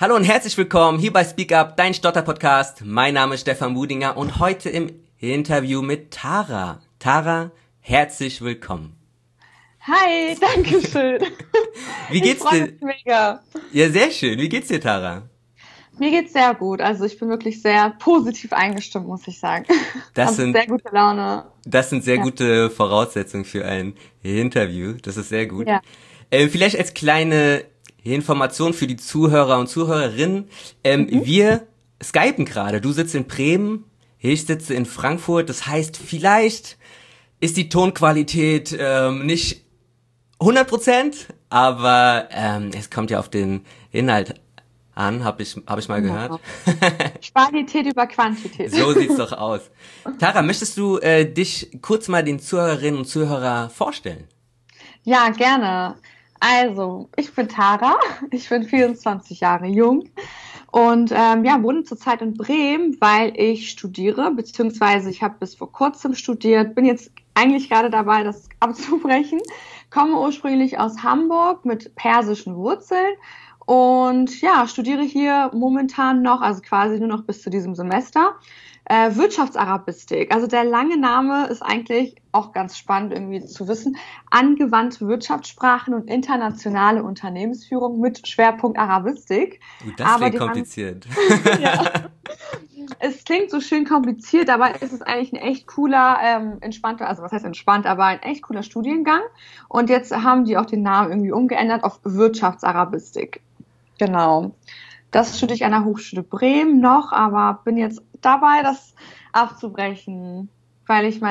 Hallo und herzlich willkommen hier bei Speak Up, dein Stotter-Podcast. Mein Name ist Stefan Budinger und heute im Interview mit Tara. Tara, herzlich willkommen. Hi, danke schön. Wie geht's Ich freue dir? mich mega. Ja, sehr schön. Wie geht's dir, Tara? Mir geht's sehr gut. Also ich bin wirklich sehr positiv eingestimmt, muss ich sagen. Das Also sind, sehr gute Laune. das sind sehr Ja. gute Voraussetzungen für ein Interview. Das ist sehr gut. Ja. Vielleicht als kleine Information für die Zuhörer und Zuhörerinnen. Wir skypen gerade. Du sitzt in Bremen, ich sitze in Frankfurt. Das heißt, vielleicht ist die Tonqualität nicht 100%, aber es kommt ja auf den Inhalt an, hab ich mal gehört. Genau. Qualität über Quantität. So sieht's doch aus. Tara, möchtest du dich kurz mal den Zuhörerinnen und Zuhörer vorstellen? Ja, gerne. Also, ich bin Tara, ich bin 24 Jahre jung und wohne zurzeit in Bremen, weil ich studiere, beziehungsweise ich habe bis vor kurzem studiert, bin jetzt eigentlich gerade dabei, das abzubrechen, komme ursprünglich aus Hamburg mit persischen Wurzeln und ja, studiere hier momentan noch, also quasi nur noch bis zu diesem Semester, Wirtschaftsarabistik. Also der lange Name ist eigentlich auch ganz spannend irgendwie zu wissen. Angewandte Wirtschaftssprachen und internationale Unternehmensführung mit Schwerpunkt Arabistik. Das Aber klingt die haben, kompliziert. ja, es klingt so schön kompliziert, aber es ist eigentlich ein echt cooler, entspannter, also was heißt entspannt, aber ein echt cooler Studiengang. Und jetzt haben die auch den Namen irgendwie umgeändert auf Wirtschaftsarabistik. Genau. Das studiere ich an der Hochschule Bremen noch, aber bin jetzt dabei, das abzubrechen, weil ich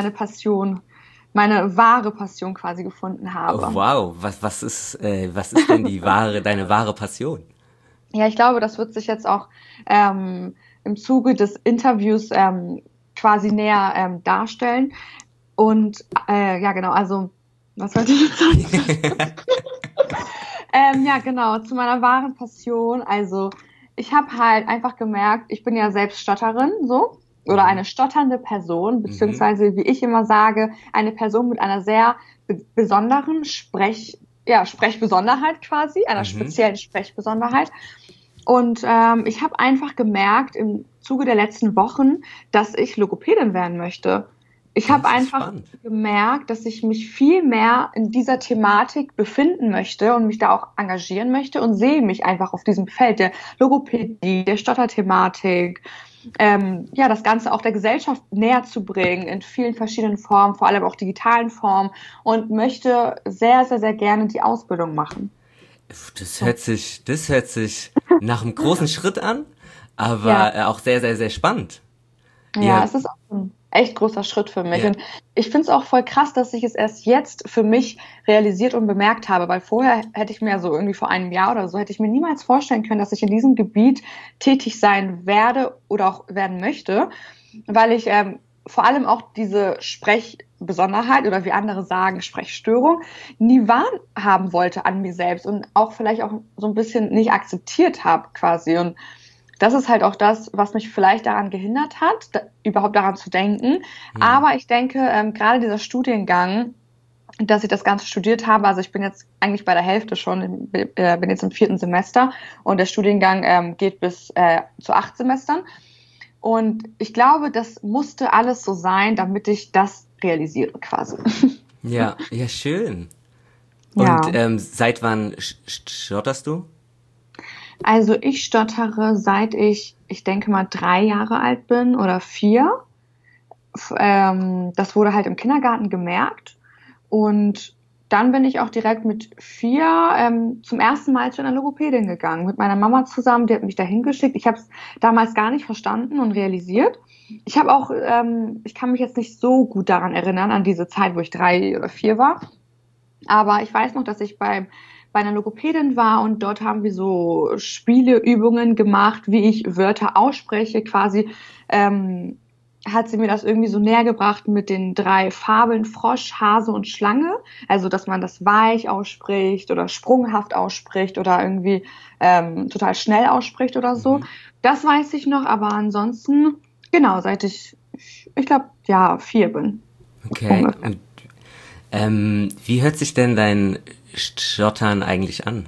meine wahre Passion quasi gefunden Oh, habe. wow, was ist denn deine wahre Passion? Ja, ich glaube, das wird sich jetzt auch im Zuge des Interviews quasi näher darstellen. Und ja, genau, also, was wollte ich jetzt sagen? Ja, genau, zu meiner wahren Passion. Also, ich habe halt einfach gemerkt, ich bin ja selbst Stotterin, so, oder Mhm. eine stotternde Person, Mhm. beziehungsweise, wie ich immer sage, eine Person mit einer sehr besonderen Sprechbesonderheit quasi, einer Mhm. speziellen Sprechbesonderheit. Und ich habe einfach gemerkt im Zuge der letzten Wochen, dass ich Logopädin werden möchte. Ich habe Das ist einfach spannend. gemerkt, dass ich mich viel mehr in dieser Thematik befinden möchte und mich da auch engagieren möchte und sehe mich einfach auf diesem Feld der Logopädie, der Stotterthematik, ja, das Ganze auch der Gesellschaft näher zu bringen in vielen verschiedenen Formen, vor allem auch digitalen Formen und möchte sehr, sehr, sehr gerne die Ausbildung machen. So. Das hört sich nach einem großen Schritt an, aber Ja, auch sehr, sehr, sehr spannend. ja, Ja, es ist auch ein echt großer Schritt für mich. ja. Und ich finde es auch voll krass, dass ich es erst jetzt für mich realisiert und bemerkt habe, weil vorher hätte ich mir so irgendwie vor einem Jahr oder so, hätte ich mir niemals vorstellen können, dass ich in diesem Gebiet tätig sein werde oder auch werden möchte, weil ich vor allem auch diese Sprechbesonderheit oder wie andere sagen, Sprechstörung nie wahrhaben wollte an mir selbst und auch vielleicht auch so ein bisschen nicht akzeptiert habe quasi. Und das ist halt auch das, was mich vielleicht daran gehindert hat, überhaupt daran zu denken. Hm. Aber ich denke, gerade dieser Studiengang, dass ich das Ganze studiert habe, also ich bin jetzt eigentlich bei der Hälfte schon, bin jetzt im 4. Semester und der Studiengang geht bis zu 8 Semestern. Und ich glaube, das musste alles so sein, damit ich das realisiere quasi. Ja, ja, schön. Und Ja, seit wann stotterst du? also ich stottere, seit ich denke mal 3 Jahre alt bin oder 4. Das wurde halt im Kindergarten gemerkt. Und dann bin ich auch direkt mit 4 zum ersten Mal zu einer Logopädin gegangen. Mit meiner Mama zusammen, die hat mich dahin geschickt. Ich habe es damals gar nicht verstanden und realisiert. Ich habe auch, ich kann mich jetzt nicht so gut daran erinnern, an diese Zeit, wo ich 3 oder 4 war. Aber ich weiß noch, dass ich bei einer Logopädin war und dort haben wir so Spieleübungen gemacht, wie ich Wörter ausspreche. Quasi hat sie mir das irgendwie so näher gebracht mit den 3 Fabeln Frosch, Hase und Schlange. Also, dass man das weich ausspricht oder sprunghaft ausspricht oder irgendwie total schnell ausspricht oder so. Mhm. Das weiß ich noch, aber ansonsten, genau, seit ich glaube, ja, 4 bin. Okay. Ungefähr. Und wie hört sich denn dein Stottern eigentlich an?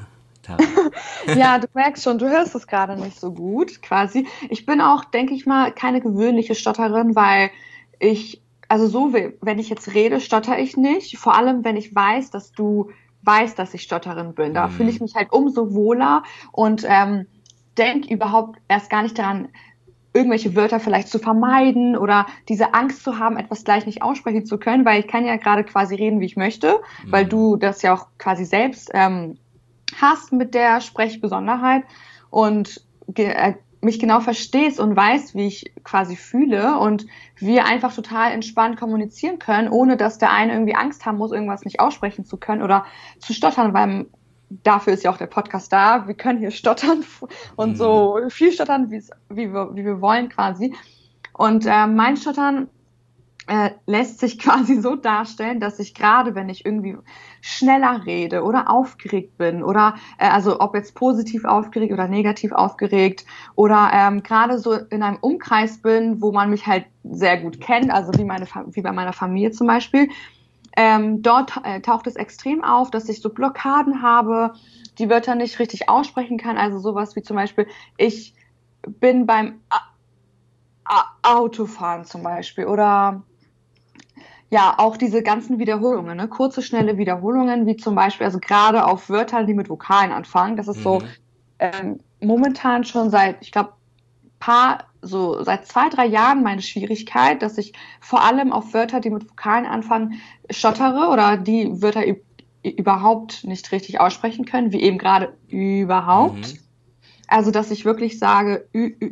Tara? Ja, du merkst schon, du hörst es gerade nicht so gut, quasi. Ich bin auch, denke ich mal, keine gewöhnliche Stotterin, weil also so, wenn ich jetzt rede, stotter ich nicht. Vor allem, wenn ich weiß, dass du weißt, dass ich Stotterin bin. Da fühle ich mich halt umso wohler und denke überhaupt erst gar nicht daran, irgendwelche Wörter vielleicht zu vermeiden oder diese Angst zu haben, etwas gleich nicht aussprechen zu können, weil ich kann ja gerade quasi reden, wie ich möchte, weil du das ja auch quasi selbst hast mit der Sprechbesonderheit und mich genau verstehst und weißt, wie ich quasi fühle und wir einfach total entspannt kommunizieren können, ohne dass der eine irgendwie Angst haben muss, irgendwas nicht aussprechen zu können oder zu stottern, weil dafür ist ja auch der Podcast da. Wir können hier stottern und so viel stottern, wie wir wollen quasi. Und mein Stottern lässt sich quasi so darstellen, dass ich gerade, wenn ich irgendwie schneller rede oder aufgeregt bin oder also ob jetzt positiv aufgeregt oder negativ aufgeregt oder gerade so in einem Umkreis bin, wo man mich halt sehr gut kennt, also wie bei meiner Familie zum Beispiel, dort taucht es extrem auf, dass ich so Blockaden habe, die Wörter nicht richtig aussprechen kann, also sowas wie zum Beispiel, ich bin beim Autofahren zum Beispiel oder ja, auch diese ganzen Wiederholungen, ne? Kurze, schnelle Wiederholungen, wie zum Beispiel, also gerade auf Wörtern, die mit Vokalen anfangen. Das ist so momentan schon ich glaube, seit 2, 3 Jahren meine Schwierigkeit, dass ich vor allem auf Wörter, die mit Vokalen anfangen, stottere oder die Wörter überhaupt nicht richtig aussprechen können, wie eben gerade überhaupt. Also, dass ich wirklich sage,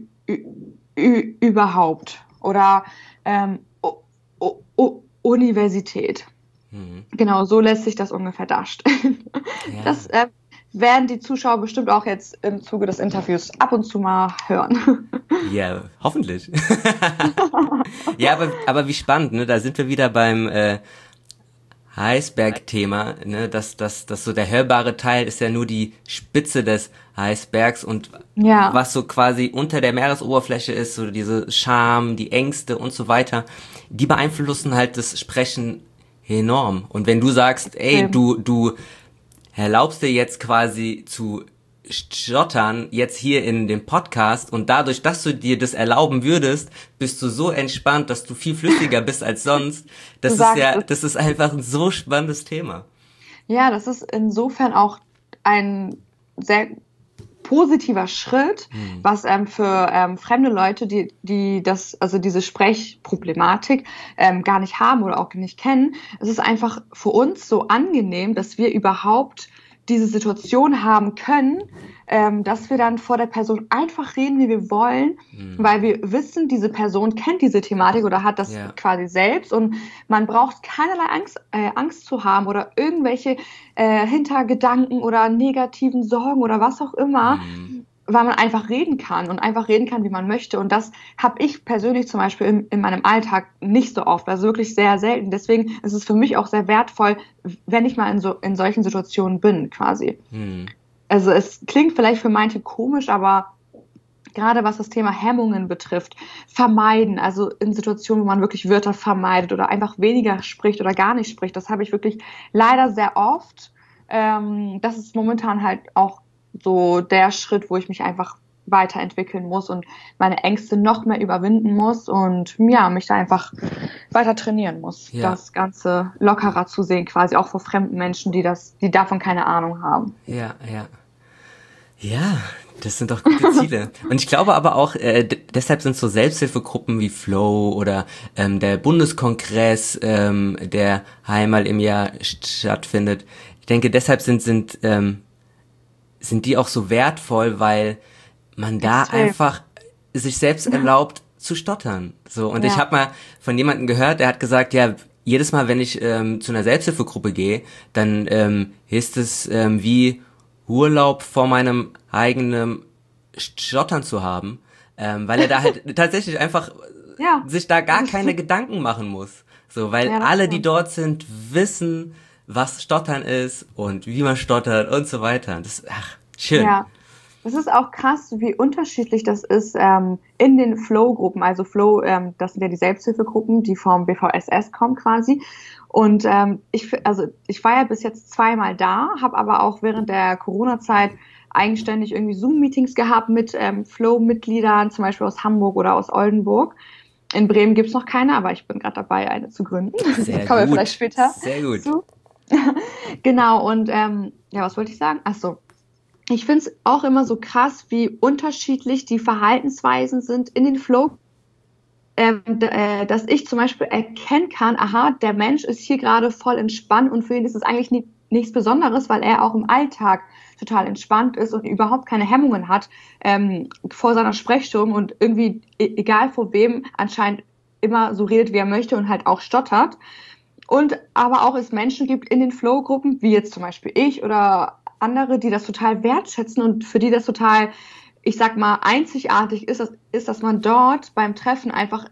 überhaupt oder Universität. Genau, so lässt sich das ungefähr darstellen. Ja. Das werden die Zuschauer bestimmt auch jetzt im Zuge des Interviews ab und zu mal hören. Ja, hoffentlich. Ja, aber wie spannend, ne? Da sind wir wieder beim Eisberg-Thema, ne? Dass so der hörbare Teil ist ja nur die Spitze des Eisbergs und was so quasi unter der Meeresoberfläche ist, so diese Scham, die Ängste und so weiter, die beeinflussen halt das Sprechen enorm. Und wenn du sagst, ey, du erlaubst dir jetzt quasi zu stottern, jetzt hier in dem Podcast und dadurch, dass du dir das erlauben würdest, bist du so entspannt, dass du viel flüssiger bist als sonst. Das ist einfach ein so spannendes Thema. Ja, das ist insofern auch ein sehr positiver Schritt, was für fremde Leute, die diese Sprechproblematik gar nicht haben oder auch nicht kennen. Es ist einfach für uns so angenehm, dass wir überhaupt diese Situation haben können, dass wir dann vor der Person einfach reden, wie wir wollen, weil wir wissen, diese Person kennt diese Thematik oder hat das quasi selbst und man braucht keinerlei Angst zu haben oder irgendwelche Hintergedanken oder negativen Sorgen oder was auch immer, weil man einfach reden kann und einfach reden kann, wie man möchte. Und das habe ich persönlich zum Beispiel in meinem Alltag nicht so oft, also wirklich sehr selten. Deswegen ist es für mich auch sehr wertvoll, wenn ich mal in solchen Situationen bin, quasi. Also es klingt vielleicht für manche komisch, aber gerade was das Thema Hemmungen betrifft, vermeiden, also in Situationen, wo man wirklich Wörter vermeidet oder einfach weniger spricht oder gar nicht spricht, das habe ich wirklich leider sehr oft. Das ist momentan halt auch so der Schritt, wo ich mich einfach weiterentwickeln muss und meine Ängste noch mehr überwinden muss und ja, mich da einfach weiter trainieren muss, das Ganze lockerer zu sehen, quasi auch vor fremden Menschen, die davon keine Ahnung haben. Ja, das sind doch gute Ziele. Und ich glaube aber auch, deshalb sind so Selbsthilfegruppen wie Flow oder der Bundeskongress, der einmal im Jahr stattfindet. Ich denke, deshalb sind die auch so wertvoll, weil man da einfach sich selbst erlaubt zu stottern. So, und ich habe mal von jemandem gehört, der hat gesagt, ja, jedes Mal, wenn ich zu einer Selbsthilfegruppe gehe, dann ist es wie Urlaub vor meinem eigenen Stottern zu haben, weil er da halt tatsächlich einfach sich da gar keine Gedanken machen muss. So, weil alle, die dort sind, wissen, was Stottern ist und wie man stottert und so weiter. Das, schön. Ja, das ist auch krass, wie unterschiedlich das ist in den Flow-Gruppen. Also Flow, das sind ja die Selbsthilfegruppen, die vom BVSS kommen quasi. Und ich war ja bis jetzt 2-mal da, habe aber auch während der Corona-Zeit eigenständig irgendwie Zoom-Meetings gehabt mit Flow-Mitgliedern, zum Beispiel aus Hamburg oder aus Oldenburg. In Bremen gibt's noch keine, aber ich bin gerade dabei, eine zu gründen. Sehr Kommen wir gut. vielleicht später Sehr gut. zu. Genau, und was wollte ich sagen? Ach so. Ich finde es auch immer so krass, wie unterschiedlich die Verhaltensweisen sind in den Flow, dass ich zum Beispiel erkennen kann, aha, der Mensch ist hier gerade voll entspannt und für ihn ist es eigentlich nichts Besonderes, weil er auch im Alltag total entspannt ist und überhaupt keine Hemmungen hat vor seiner Sprechstunde und irgendwie, egal vor wem, anscheinend immer so redet, wie er möchte und halt auch stottert. Und aber auch es Menschen gibt in den Flow-Gruppen, wie jetzt zum Beispiel ich oder andere, die das total wertschätzen und für die das total, ich sag mal, einzigartig ist, dass man dort beim Treffen einfach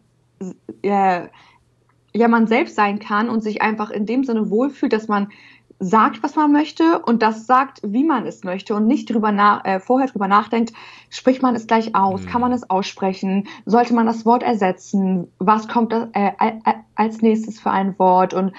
man selbst sein kann und sich einfach in dem Sinne wohlfühlt, dass man sagt, was man möchte und das sagt, wie man es möchte und nicht vorher drüber nachdenkt, spricht man es gleich aus, kann man es aussprechen, sollte man das Wort ersetzen, was kommt als nächstes für ein Wort und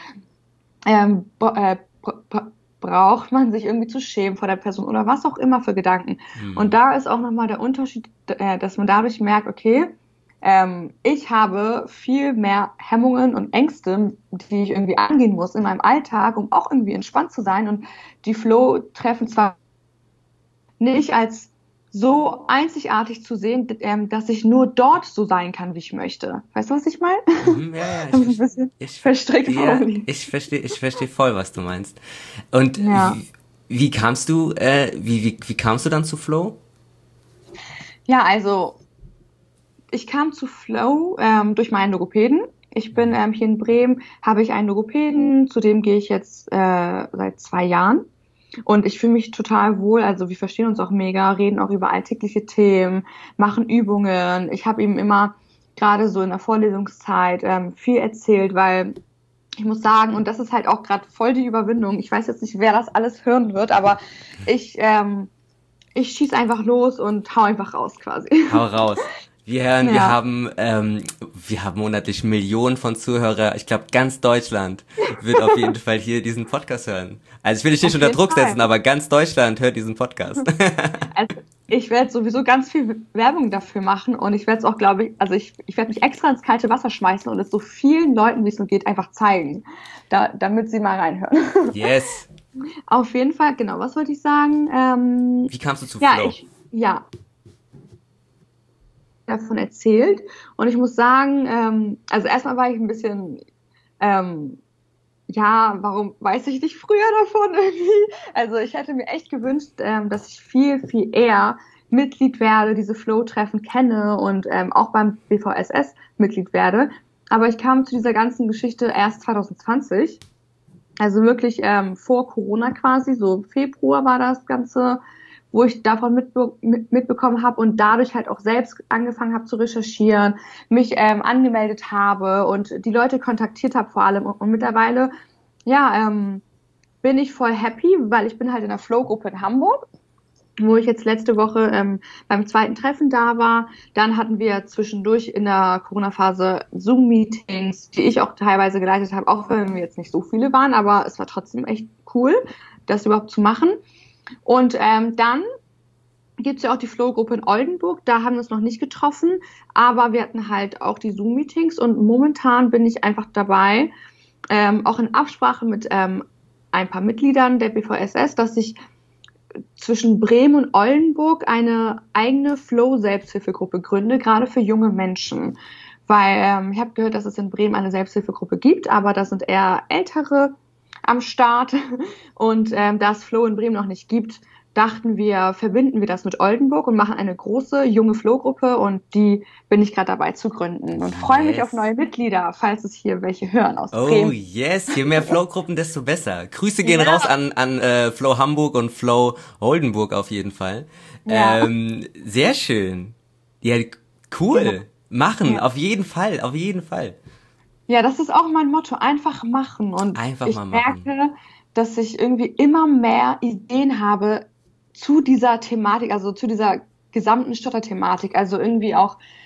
braucht man sich irgendwie zu schämen vor der Person oder was auch immer für Gedanken. Und da ist auch nochmal der Unterschied, dass man dadurch merkt, okay, ich habe viel mehr Hemmungen und Ängste, die ich irgendwie angehen muss in meinem Alltag, um auch irgendwie entspannt zu sein. Und die Flow-Treffen zwar nicht als so einzigartig zu sehen, dass ich nur dort so sein kann, wie ich möchte. Weißt du, was ich meine? Ja, ein bisschen verstrickt. Ja, ich verstehe voll, was du meinst. Und ja. wie kamst du dann zu Flow? Ja, also ich kam zu Flow durch meinen Logopäden. Ich bin hier in Bremen, habe ich einen Logopäden, zu dem gehe ich jetzt seit 2 Jahren. Und ich fühle mich total wohl, also wir verstehen uns auch mega, reden auch über alltägliche Themen, machen Übungen. Ich habe ihm immer gerade so in der Vorlesungszeit viel erzählt, weil ich muss sagen, und das ist halt auch gerade voll die Überwindung, ich weiß jetzt nicht, wer das alles hören wird, aber ich schieß einfach los und hau einfach raus quasi. Hau raus. Wir haben monatlich Millionen von Zuhörern. Ich glaube, ganz Deutschland wird auf jeden Fall hier diesen Podcast hören. Also ich will dich nicht unter Druck setzen, aber ganz Deutschland hört diesen Podcast. Also ich werde sowieso ganz viel Werbung dafür machen und ich werde es auch, glaube ich, also ich werde mich extra ins kalte Wasser schmeißen und es so vielen Leuten, wie es nur geht, einfach zeigen, damit sie mal reinhören. Yes. Auf jeden Fall, genau, was wollte ich sagen? Wie kamst du zu Flow? Davon erzählt und ich muss sagen, also erstmal war ich ein bisschen, warum weiß ich nicht früher davon irgendwie? Also ich hätte mir echt gewünscht, dass ich viel, viel eher Mitglied werde, diese Flow-Treffen kenne und auch beim BVSS Mitglied werde. Aber ich kam zu dieser ganzen Geschichte erst 2020, also wirklich vor Corona quasi, so im Februar war das Ganze, wo ich davon mitbekommen habe und dadurch halt auch selbst angefangen habe zu recherchieren, mich angemeldet habe und die Leute kontaktiert habe vor allem. Und mittlerweile, bin ich voll happy, weil ich bin halt in der Flow-Gruppe in Hamburg, wo ich jetzt letzte Woche beim 2. Treffen da war. Dann hatten wir zwischendurch in der Corona-Phase Zoom-Meetings, die ich auch teilweise geleitet habe, auch wenn wir jetzt nicht so viele waren, aber es war trotzdem echt cool, das überhaupt zu machen. Und dann gibt's ja auch die Flow-Gruppe in Oldenburg, da haben wir uns noch nicht getroffen, aber wir hatten halt auch die Zoom-Meetings und momentan bin ich einfach dabei, auch in Absprache mit ein paar Mitgliedern der BVSS, dass ich zwischen Bremen und Oldenburg eine eigene Flow-Selbsthilfegruppe gründe, gerade für junge Menschen. Weil ich habe gehört, dass es in Bremen eine Selbsthilfegruppe gibt, aber da sind eher Ältere am Start und da es Flow in Bremen noch nicht gibt, dachten wir, verbinden wir das mit Oldenburg und machen eine große, junge Flow-Gruppe und die bin ich gerade dabei zu gründen und freue mich auf neue Mitglieder, falls es hier welche hören aus Bremen. Oh yes, je mehr Flow-Gruppen, desto besser. Grüße gehen raus an Flow Hamburg und Flow Oldenburg auf jeden Fall. Ja. Sehr schön. Ja, cool. Ja. Machen, auf jeden Fall, auf jeden Fall. Ja, das ist auch mein Motto, einfach machen. Und einfach ich mal machen. merke, dass ich irgendwie immer mehr Ideen habe zu dieser Thematik, also zu dieser gesamten Stotter-Thematik. Also irgendwie auch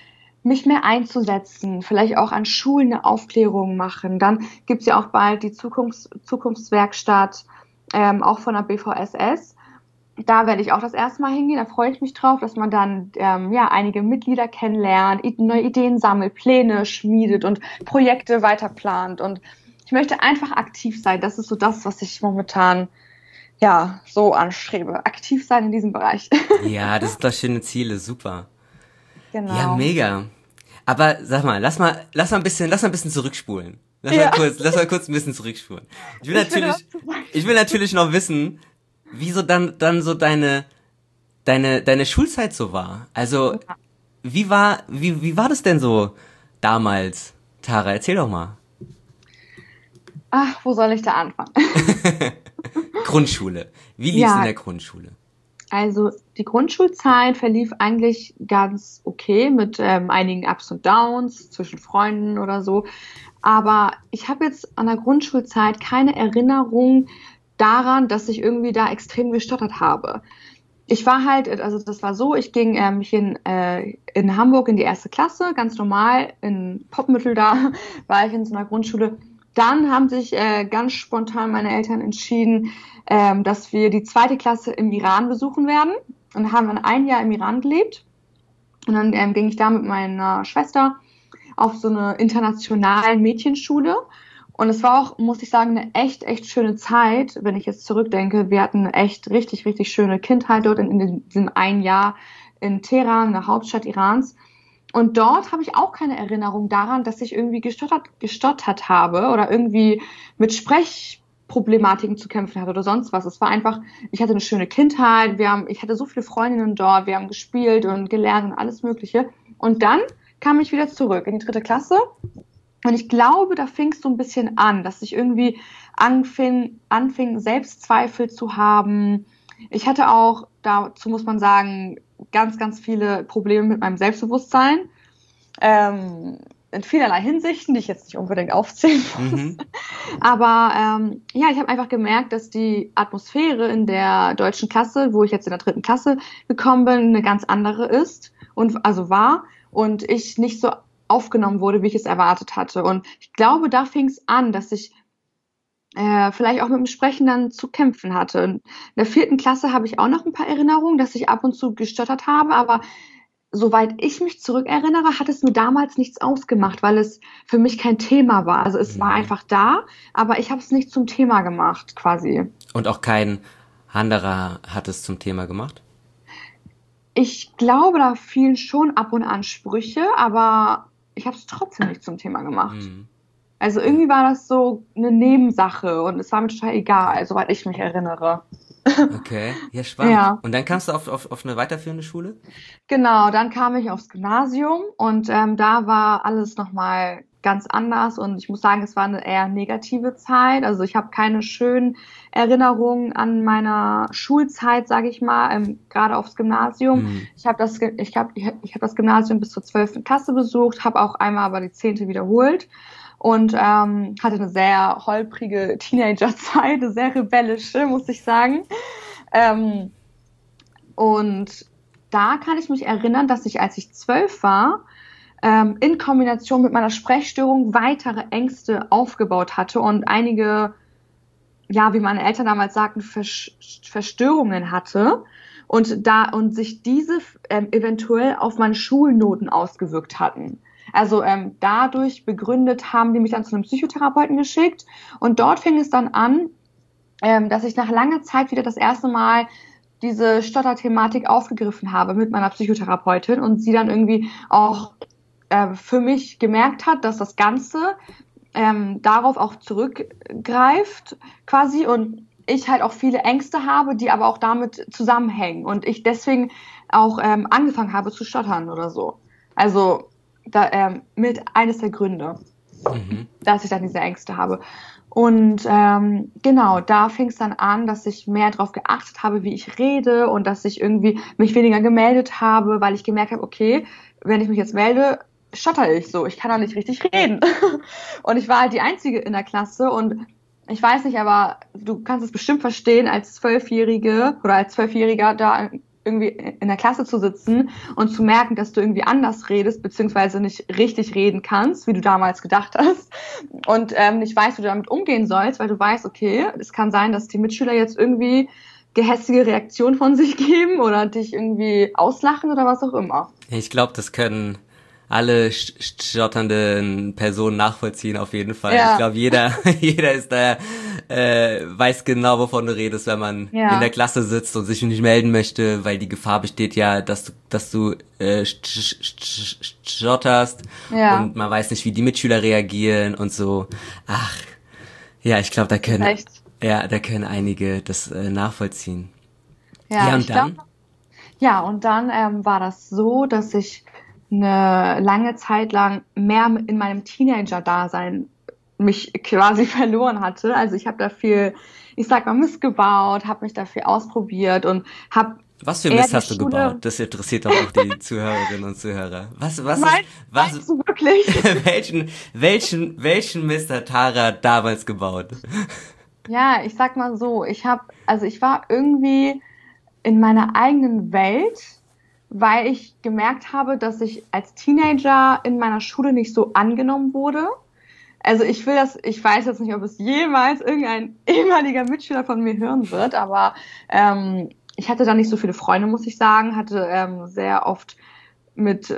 mich mehr einzusetzen, vielleicht auch an Schulen eine Aufklärung machen. Dann gibt's ja auch bald die Zukunftswerkstatt, auch von der BVSS. Da werde ich auch das erste Mal hingehen. Da freue ich mich drauf, dass man dann einige Mitglieder kennenlernt, neue Ideen sammelt, Pläne schmiedet und Projekte weiterplant. Und ich möchte einfach aktiv sein. Das ist so das, was ich momentan so anstrebe. Aktiv sein in diesem Bereich. Ja, das sind doch schöne Ziele, super. Genau. Ja, mega. Aber sag mal, lass mal ein bisschen zurückspulen. Lass mal kurz ein bisschen zurückspulen. Ich will natürlich noch wissen, wie so dann so deine Schulzeit so war. Also, wie war das denn so damals? Tara, erzähl doch mal. Ach, wo soll ich da anfangen? Grundschule. Wie lief's in der Grundschule? Also die Grundschulzeit verlief eigentlich ganz okay mit einigen Ups und Downs zwischen Freunden oder so. Aber ich habe jetzt an der Grundschulzeit keine Erinnerung daran, dass ich irgendwie da extrem gestottert habe. Ich war halt, also das war so, ich ging hier in Hamburg in die erste Klasse, ganz normal, in Poppmittel da war ich in so einer Grundschule. Dann haben sich ganz spontan meine Eltern entschieden, dass wir die zweite Klasse im Iran besuchen werden. Und haben dann ein Jahr im Iran gelebt. Und dann ging ich da mit meiner Schwester auf so eine internationale Mädchenschule. Und es war auch, muss ich sagen, eine echt schöne Zeit, wenn ich jetzt zurückdenke. Wir hatten eine echt richtig schöne Kindheit dort in diesem ein Jahr in Teheran, der Hauptstadt Irans. Und dort habe ich auch keine Erinnerung daran, dass ich irgendwie gestottert habe oder irgendwie mit Sprechproblematiken zu kämpfen hatte oder sonst was. Es war einfach, ich hatte eine schöne Kindheit, ich hatte so viele Freundinnen dort, wir haben gespielt und gelernt und alles Mögliche. Und dann kam ich wieder zurück in die 3. Klasse. Und ich glaube, da fing es so ein bisschen an, dass ich irgendwie anfing, Selbstzweifel zu haben. Ich hatte auch, dazu muss man sagen, ganz viele Probleme mit meinem Selbstbewusstsein. In vielerlei Hinsichten, die ich jetzt nicht unbedingt aufzählen muss. Aber ich habe einfach gemerkt, dass die Atmosphäre in der deutschen Klasse, wo ich jetzt in der 3. Klasse gekommen bin, eine ganz andere ist und also war und ich nicht so aufgenommen wurde, wie ich es erwartet hatte. Und ich glaube, da fing es an, dass ich vielleicht auch mit dem Sprechen dann zu kämpfen hatte. In der 4. Klasse habe ich auch noch ein paar Erinnerungen, dass ich ab und zu gestottert habe, aber soweit ich mich zurückerinnere, hat es mir damals nichts ausgemacht, weil es für mich kein Thema war. Also es war einfach da, aber ich habe es nicht zum Thema gemacht, quasi. Und auch kein anderer hat es zum Thema gemacht? Ich glaube, da fielen schon ab und an Sprüche, aber ich habe es trotzdem nicht zum Thema gemacht. Also irgendwie war das so eine Nebensache und es war mir total egal, soweit ich mich erinnere. Okay, ja, spannend. Ja. Und dann kamst du auf eine weiterführende Schule? Genau, dann kam ich aufs Gymnasium und da war alles nochmal ganz anders und ich muss sagen, es war eine eher negative Zeit. Also ich habe keine schönen Erinnerungen an meiner Schulzeit, sage ich mal, gerade aufs Gymnasium. Ich habe das Gymnasium bis zur 12. Klasse besucht, habe auch einmal aber die 10. wiederholt. Und hatte eine sehr holprige Teenagerzeit, eine sehr rebellische, muss ich sagen. Und da kann ich mich erinnern, dass ich, als ich 12 war, in Kombination mit meiner Sprechstörung weitere Ängste aufgebaut hatte und einige, wie meine Eltern damals sagten, Verstörungen hatte und sich diese eventuell auf meine Schulnoten ausgewirkt hatten. Also dadurch begründet haben die mich dann zu einem Psychotherapeuten geschickt und dort fing es dann an, dass ich nach langer Zeit wieder das erste Mal diese Stotterthematik aufgegriffen habe mit meiner Psychotherapeutin und sie dann irgendwie auch für mich gemerkt hat, dass das Ganze darauf auch zurückgreift quasi und ich halt auch viele Ängste habe, die aber auch damit zusammenhängen und ich deswegen auch angefangen habe zu stottern oder so. Also mit eines der Gründe, dass ich dann diese Ängste habe. Und genau, da fing es dann an, dass ich mehr darauf geachtet habe, wie ich rede und dass ich irgendwie mich weniger gemeldet habe, weil ich gemerkt habe, okay, wenn ich mich jetzt melde, stotter ich so, ich kann da nicht richtig reden. Und ich war halt die Einzige in der Klasse und ich weiß nicht, aber du kannst es bestimmt verstehen, als 12-Jährige oder als 12-Jähriger da irgendwie in der Klasse zu sitzen und zu merken, dass du irgendwie anders redest, beziehungsweise nicht richtig reden kannst, wie du damals gedacht hast und nicht weißt, wie du damit umgehen sollst, weil du weißt, okay, es kann sein, dass die Mitschüler jetzt irgendwie gehässige Reaktionen von sich geben oder dich irgendwie auslachen oder was auch immer. Ich glaube, das können alle stotternden Personen nachvollziehen, auf jeden Fall. Ja. Ich glaube, jeder ist da, weiß genau, wovon du redest, wenn man in der Klasse sitzt und sich nicht melden möchte, weil die Gefahr besteht ja, dass du stotterst und man weiß nicht, wie die Mitschüler reagieren und so. Ach, ja, ich glaube, da können einige das nachvollziehen. Ja, und dann? Und dann war das so, dass ich eine lange Zeit lang mehr in meinem Teenager-Dasein mich quasi verloren hatte. Also ich habe da viel, ich sag mal, Mist gebaut, habe mich da viel ausprobiert und habe... Was für Mist hast du gebaut? Das interessiert doch auch die Zuhörerinnen und Zuhörer. Was meinst du wirklich? welchen Mist hat Tara damals gebaut? Ja, ich sag mal so, ich war irgendwie in meiner eigenen Welt, weil ich gemerkt habe, dass ich als Teenager in meiner Schule nicht so angenommen wurde. Also ich weiß jetzt nicht, ob es jemals irgendein ehemaliger Mitschüler von mir hören wird, aber ich hatte da nicht so viele Freunde, muss ich sagen, hatte sehr oft mit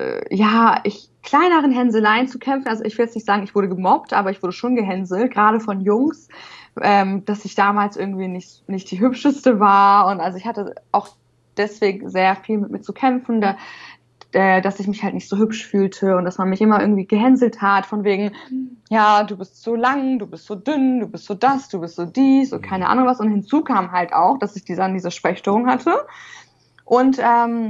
kleineren Hänseleien zu kämpfen. Also ich will jetzt nicht sagen, ich wurde gemobbt, aber ich wurde schon gehänselt, gerade von Jungs, dass ich damals irgendwie nicht die hübscheste war und also ich hatte auch deswegen sehr viel mit mir zu kämpfen, dass ich mich halt nicht so hübsch fühlte und dass man mich immer irgendwie gehänselt hat, von wegen, ja, du bist so lang, du bist so dünn, du bist so das, du bist so dies und keine Ahnung was. Und hinzu kam halt auch, dass ich diese Sprechstörung hatte und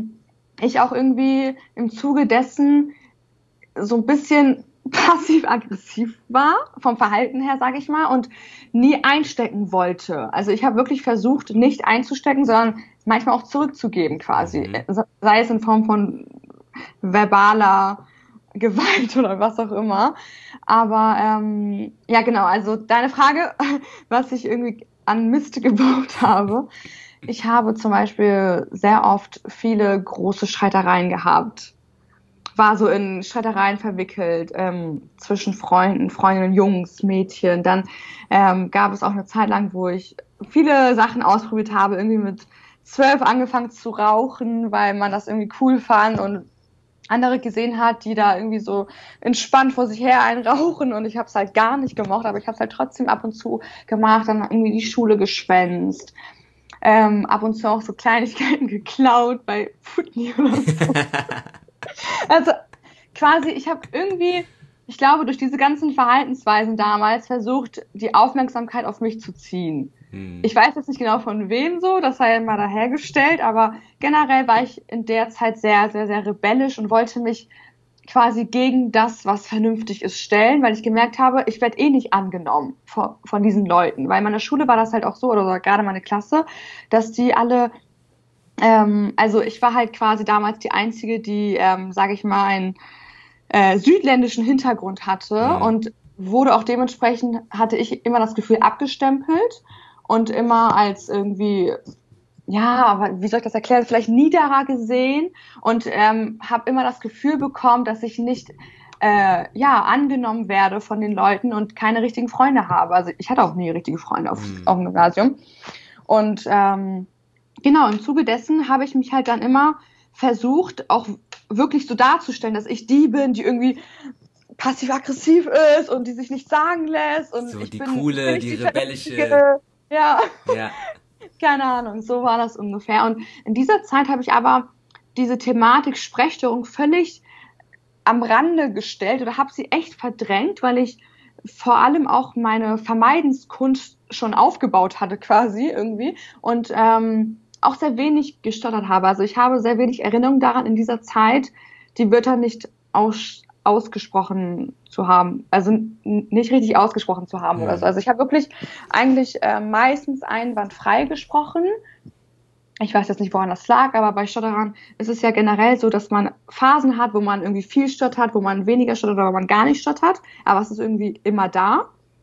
ich auch irgendwie im Zuge dessen so ein bisschen passiv-aggressiv war, vom Verhalten her, sage ich mal, und nie einstecken wollte. Also ich habe wirklich versucht, nicht einzustecken, sondern manchmal auch zurückzugeben quasi. Sei es in Form von verbaler Gewalt oder was auch immer. Aber genau, also deine Frage, was ich irgendwie an Mist gebaut habe. Ich habe zum Beispiel sehr oft viele große Streitereien gehabt. War so in Streitereien verwickelt zwischen Freundinnen, Jungs, Mädchen. Dann gab es auch eine Zeit lang, wo ich viele Sachen ausprobiert habe, irgendwie mit 12 angefangen zu rauchen, weil man das irgendwie cool fand und andere gesehen hat, die da irgendwie so entspannt vor sich her einrauchen und ich habe es halt gar nicht gemocht, aber ich habe es halt trotzdem ab und zu gemacht, dann irgendwie die Schule geschwänzt, ab und zu auch so Kleinigkeiten geklaut bei Putni oder so. Also quasi, ich habe irgendwie, ich glaube, durch diese ganzen Verhaltensweisen damals versucht, die Aufmerksamkeit auf mich zu ziehen. Ich weiß jetzt nicht genau von wem so, das sei mal dahergestellt, aber generell war ich in der Zeit sehr, sehr, sehr rebellisch und wollte mich quasi gegen das, was vernünftig ist, stellen, weil ich gemerkt habe, ich werde eh nicht angenommen von diesen Leuten. Weil in meiner Schule war das halt auch so, oder gerade meine Klasse, dass die alle, also ich war halt quasi damals die Einzige, die, sage ich mal, einen südländischen Hintergrund hatte und wurde auch dementsprechend, hatte ich immer das Gefühl, abgestempelt und immer als irgendwie, ja, aber wie soll ich das erklären, vielleicht niederer gesehen und habe immer das Gefühl bekommen, dass ich nicht angenommen werde von den Leuten und keine richtigen Freunde habe. Also ich hatte auch nie richtige Freunde auf dem Gymnasium. Und genau, im Zuge dessen habe ich mich halt dann immer versucht, auch wirklich so darzustellen, dass ich die bin, die irgendwie passiv-aggressiv ist und die sich nicht sagen lässt. Und so ich die bin coole, die rebellische. Ja. Keine Ahnung, so war das ungefähr. Und in dieser Zeit habe ich aber diese Thematik Sprechstörung völlig am Rande gestellt oder habe sie echt verdrängt, weil ich vor allem auch meine Vermeidenskunst schon aufgebaut hatte quasi irgendwie und auch sehr wenig gestottert habe. Also ich habe sehr wenig Erinnerung daran, in dieser Zeit die Wörter nicht ausgesprochen zu haben, also nicht richtig ausgesprochen zu haben oder so. Also ich habe wirklich eigentlich meistens einwandfrei gesprochen. Ich weiß jetzt nicht, woran das lag, aber bei Stotterern ist es ja generell so, dass man Phasen hat, wo man irgendwie viel stottert, wo man weniger stottert oder wo man gar nicht stottert, aber es ist irgendwie immer da.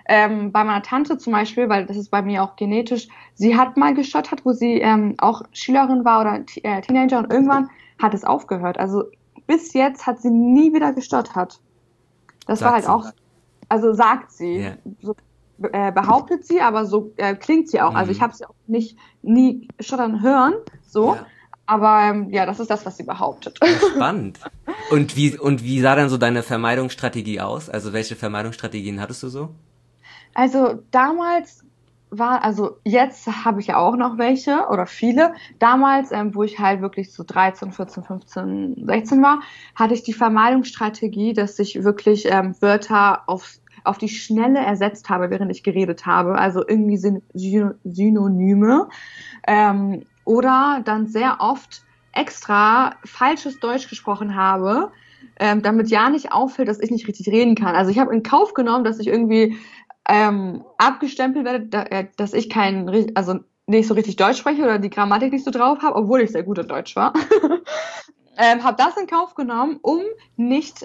bei meiner Tante zum Beispiel, weil das ist bei mir auch genetisch, sie hat mal gestottert, wo sie auch Schülerin war oder Teenager und irgendwann hat es aufgehört. Also bis jetzt hat sie nie wieder gestottert. Das war halt auch, also sagt sie, Ja. so behauptet sie, aber so klingt sie auch. Also ich habe sie auch nie stottern hören, so. Ja. Aber ja, das ist das, was sie behauptet. Spannend. Und wie sah dann so deine Vermeidungsstrategie aus? Also welche Vermeidungsstrategien hattest du so? Also damals also jetzt habe ich ja auch noch welche oder viele. Damals, wo ich halt wirklich so 13, 14, 15, 16 war, hatte ich die Vermeidungsstrategie, dass ich wirklich Wörter auf die Schnelle ersetzt habe, während ich geredet habe. Also irgendwie Synonyme. Oder dann sehr oft extra falsches Deutsch gesprochen habe, damit ja nicht auffällt, dass ich nicht richtig reden kann. Also ich habe in Kauf genommen, dass ich irgendwie abgestempelt werde, dass ich also nicht so richtig Deutsch spreche oder die Grammatik nicht so drauf habe, obwohl ich sehr gut in Deutsch war. Habe das in Kauf genommen, um nicht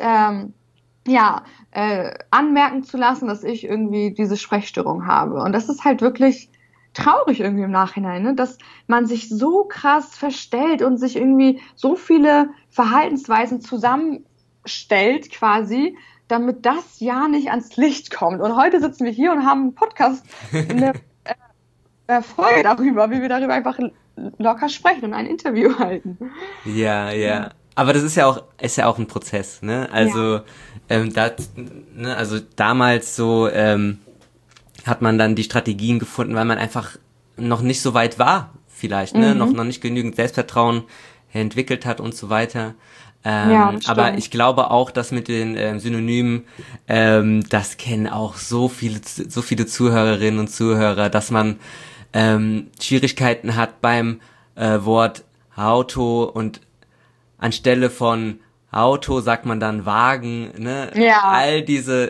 anmerken zu lassen, dass ich irgendwie diese Sprechstörung habe. Und das ist halt wirklich traurig irgendwie im Nachhinein, ne? Dass man sich so krass verstellt und sich irgendwie so viele Verhaltensweisen zusammenstellt quasi, damit das ja nicht ans Licht kommt. Und heute sitzen wir hier und haben einen Podcast, eine Folge darüber, wie wir darüber einfach locker sprechen und ein Interview halten. Ja, ja. Aber das ist ja auch ein Prozess, ne? Also, also damals so, hat man dann die Strategien gefunden, weil man einfach noch nicht so weit war, vielleicht, ne? Noch nicht genügend Selbstvertrauen entwickelt hat und so weiter. Aber ich glaube auch, dass mit den Synonymen, das kennen auch so viele Zuhörerinnen und Zuhörer, dass man Schwierigkeiten hat beim Wort Auto und anstelle von Auto sagt man dann Wagen, ne? Ja. All diese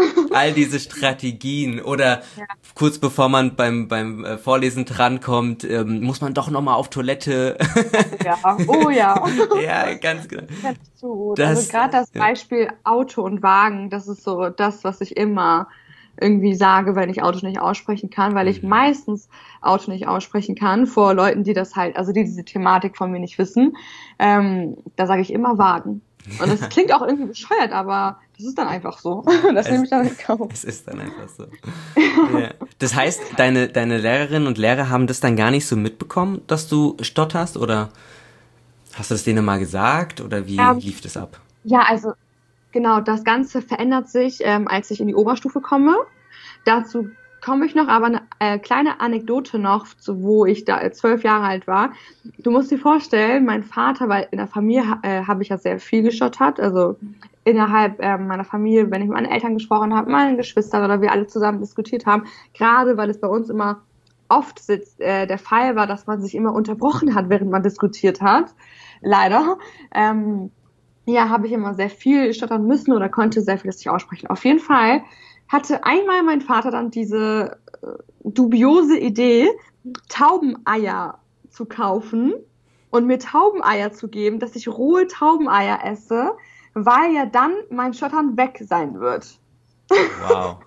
Strategien oder kurz bevor man beim Vorlesen drankommt, muss man doch nochmal auf Toilette. Ja, oh ja. Ja, ganz genau. Das ist so gut. Also gerade das Beispiel Auto und Wagen, das ist so das, was ich immer irgendwie sage, wenn ich Auto nicht aussprechen kann, weil ich meistens Auto nicht aussprechen kann vor Leuten, die das halt, also die diese Thematik von mir nicht wissen. Da sage ich immer Wagen. Und das klingt auch irgendwie bescheuert, aber das ist dann einfach so. Das nehme ich dann in Kauf. Es ist dann einfach so. Ja. Das heißt, deine Lehrerinnen und Lehrer haben das dann gar nicht so mitbekommen, dass du stotterst, oder hast du das denen mal gesagt, oder wie lief das ab? Ja, also genau, das Ganze verändert sich, als ich in die Oberstufe komme. Dazu komme ich noch, aber eine kleine Anekdote noch, wo ich da 12 Jahre alt war. Du musst dir vorstellen, mein Vater, weil in der Familie habe ich ja sehr viel gestottert, also innerhalb meiner Familie, wenn ich mit meinen Eltern gesprochen habe, meinen Geschwistern oder wir alle zusammen diskutiert haben, gerade weil es bei uns immer oft der Fall war, dass man sich immer unterbrochen hat, während man diskutiert hat, leider, habe ich immer sehr viel stottern müssen oder konnte sehr viel nicht aussprechen. Auf jeden Fall hatte einmal mein Vater dann diese dubiose Idee, Taubeneier zu kaufen und mir Taubeneier zu geben, dass ich rohe Taubeneier esse, weil ja dann mein Stottern weg sein wird. Wow.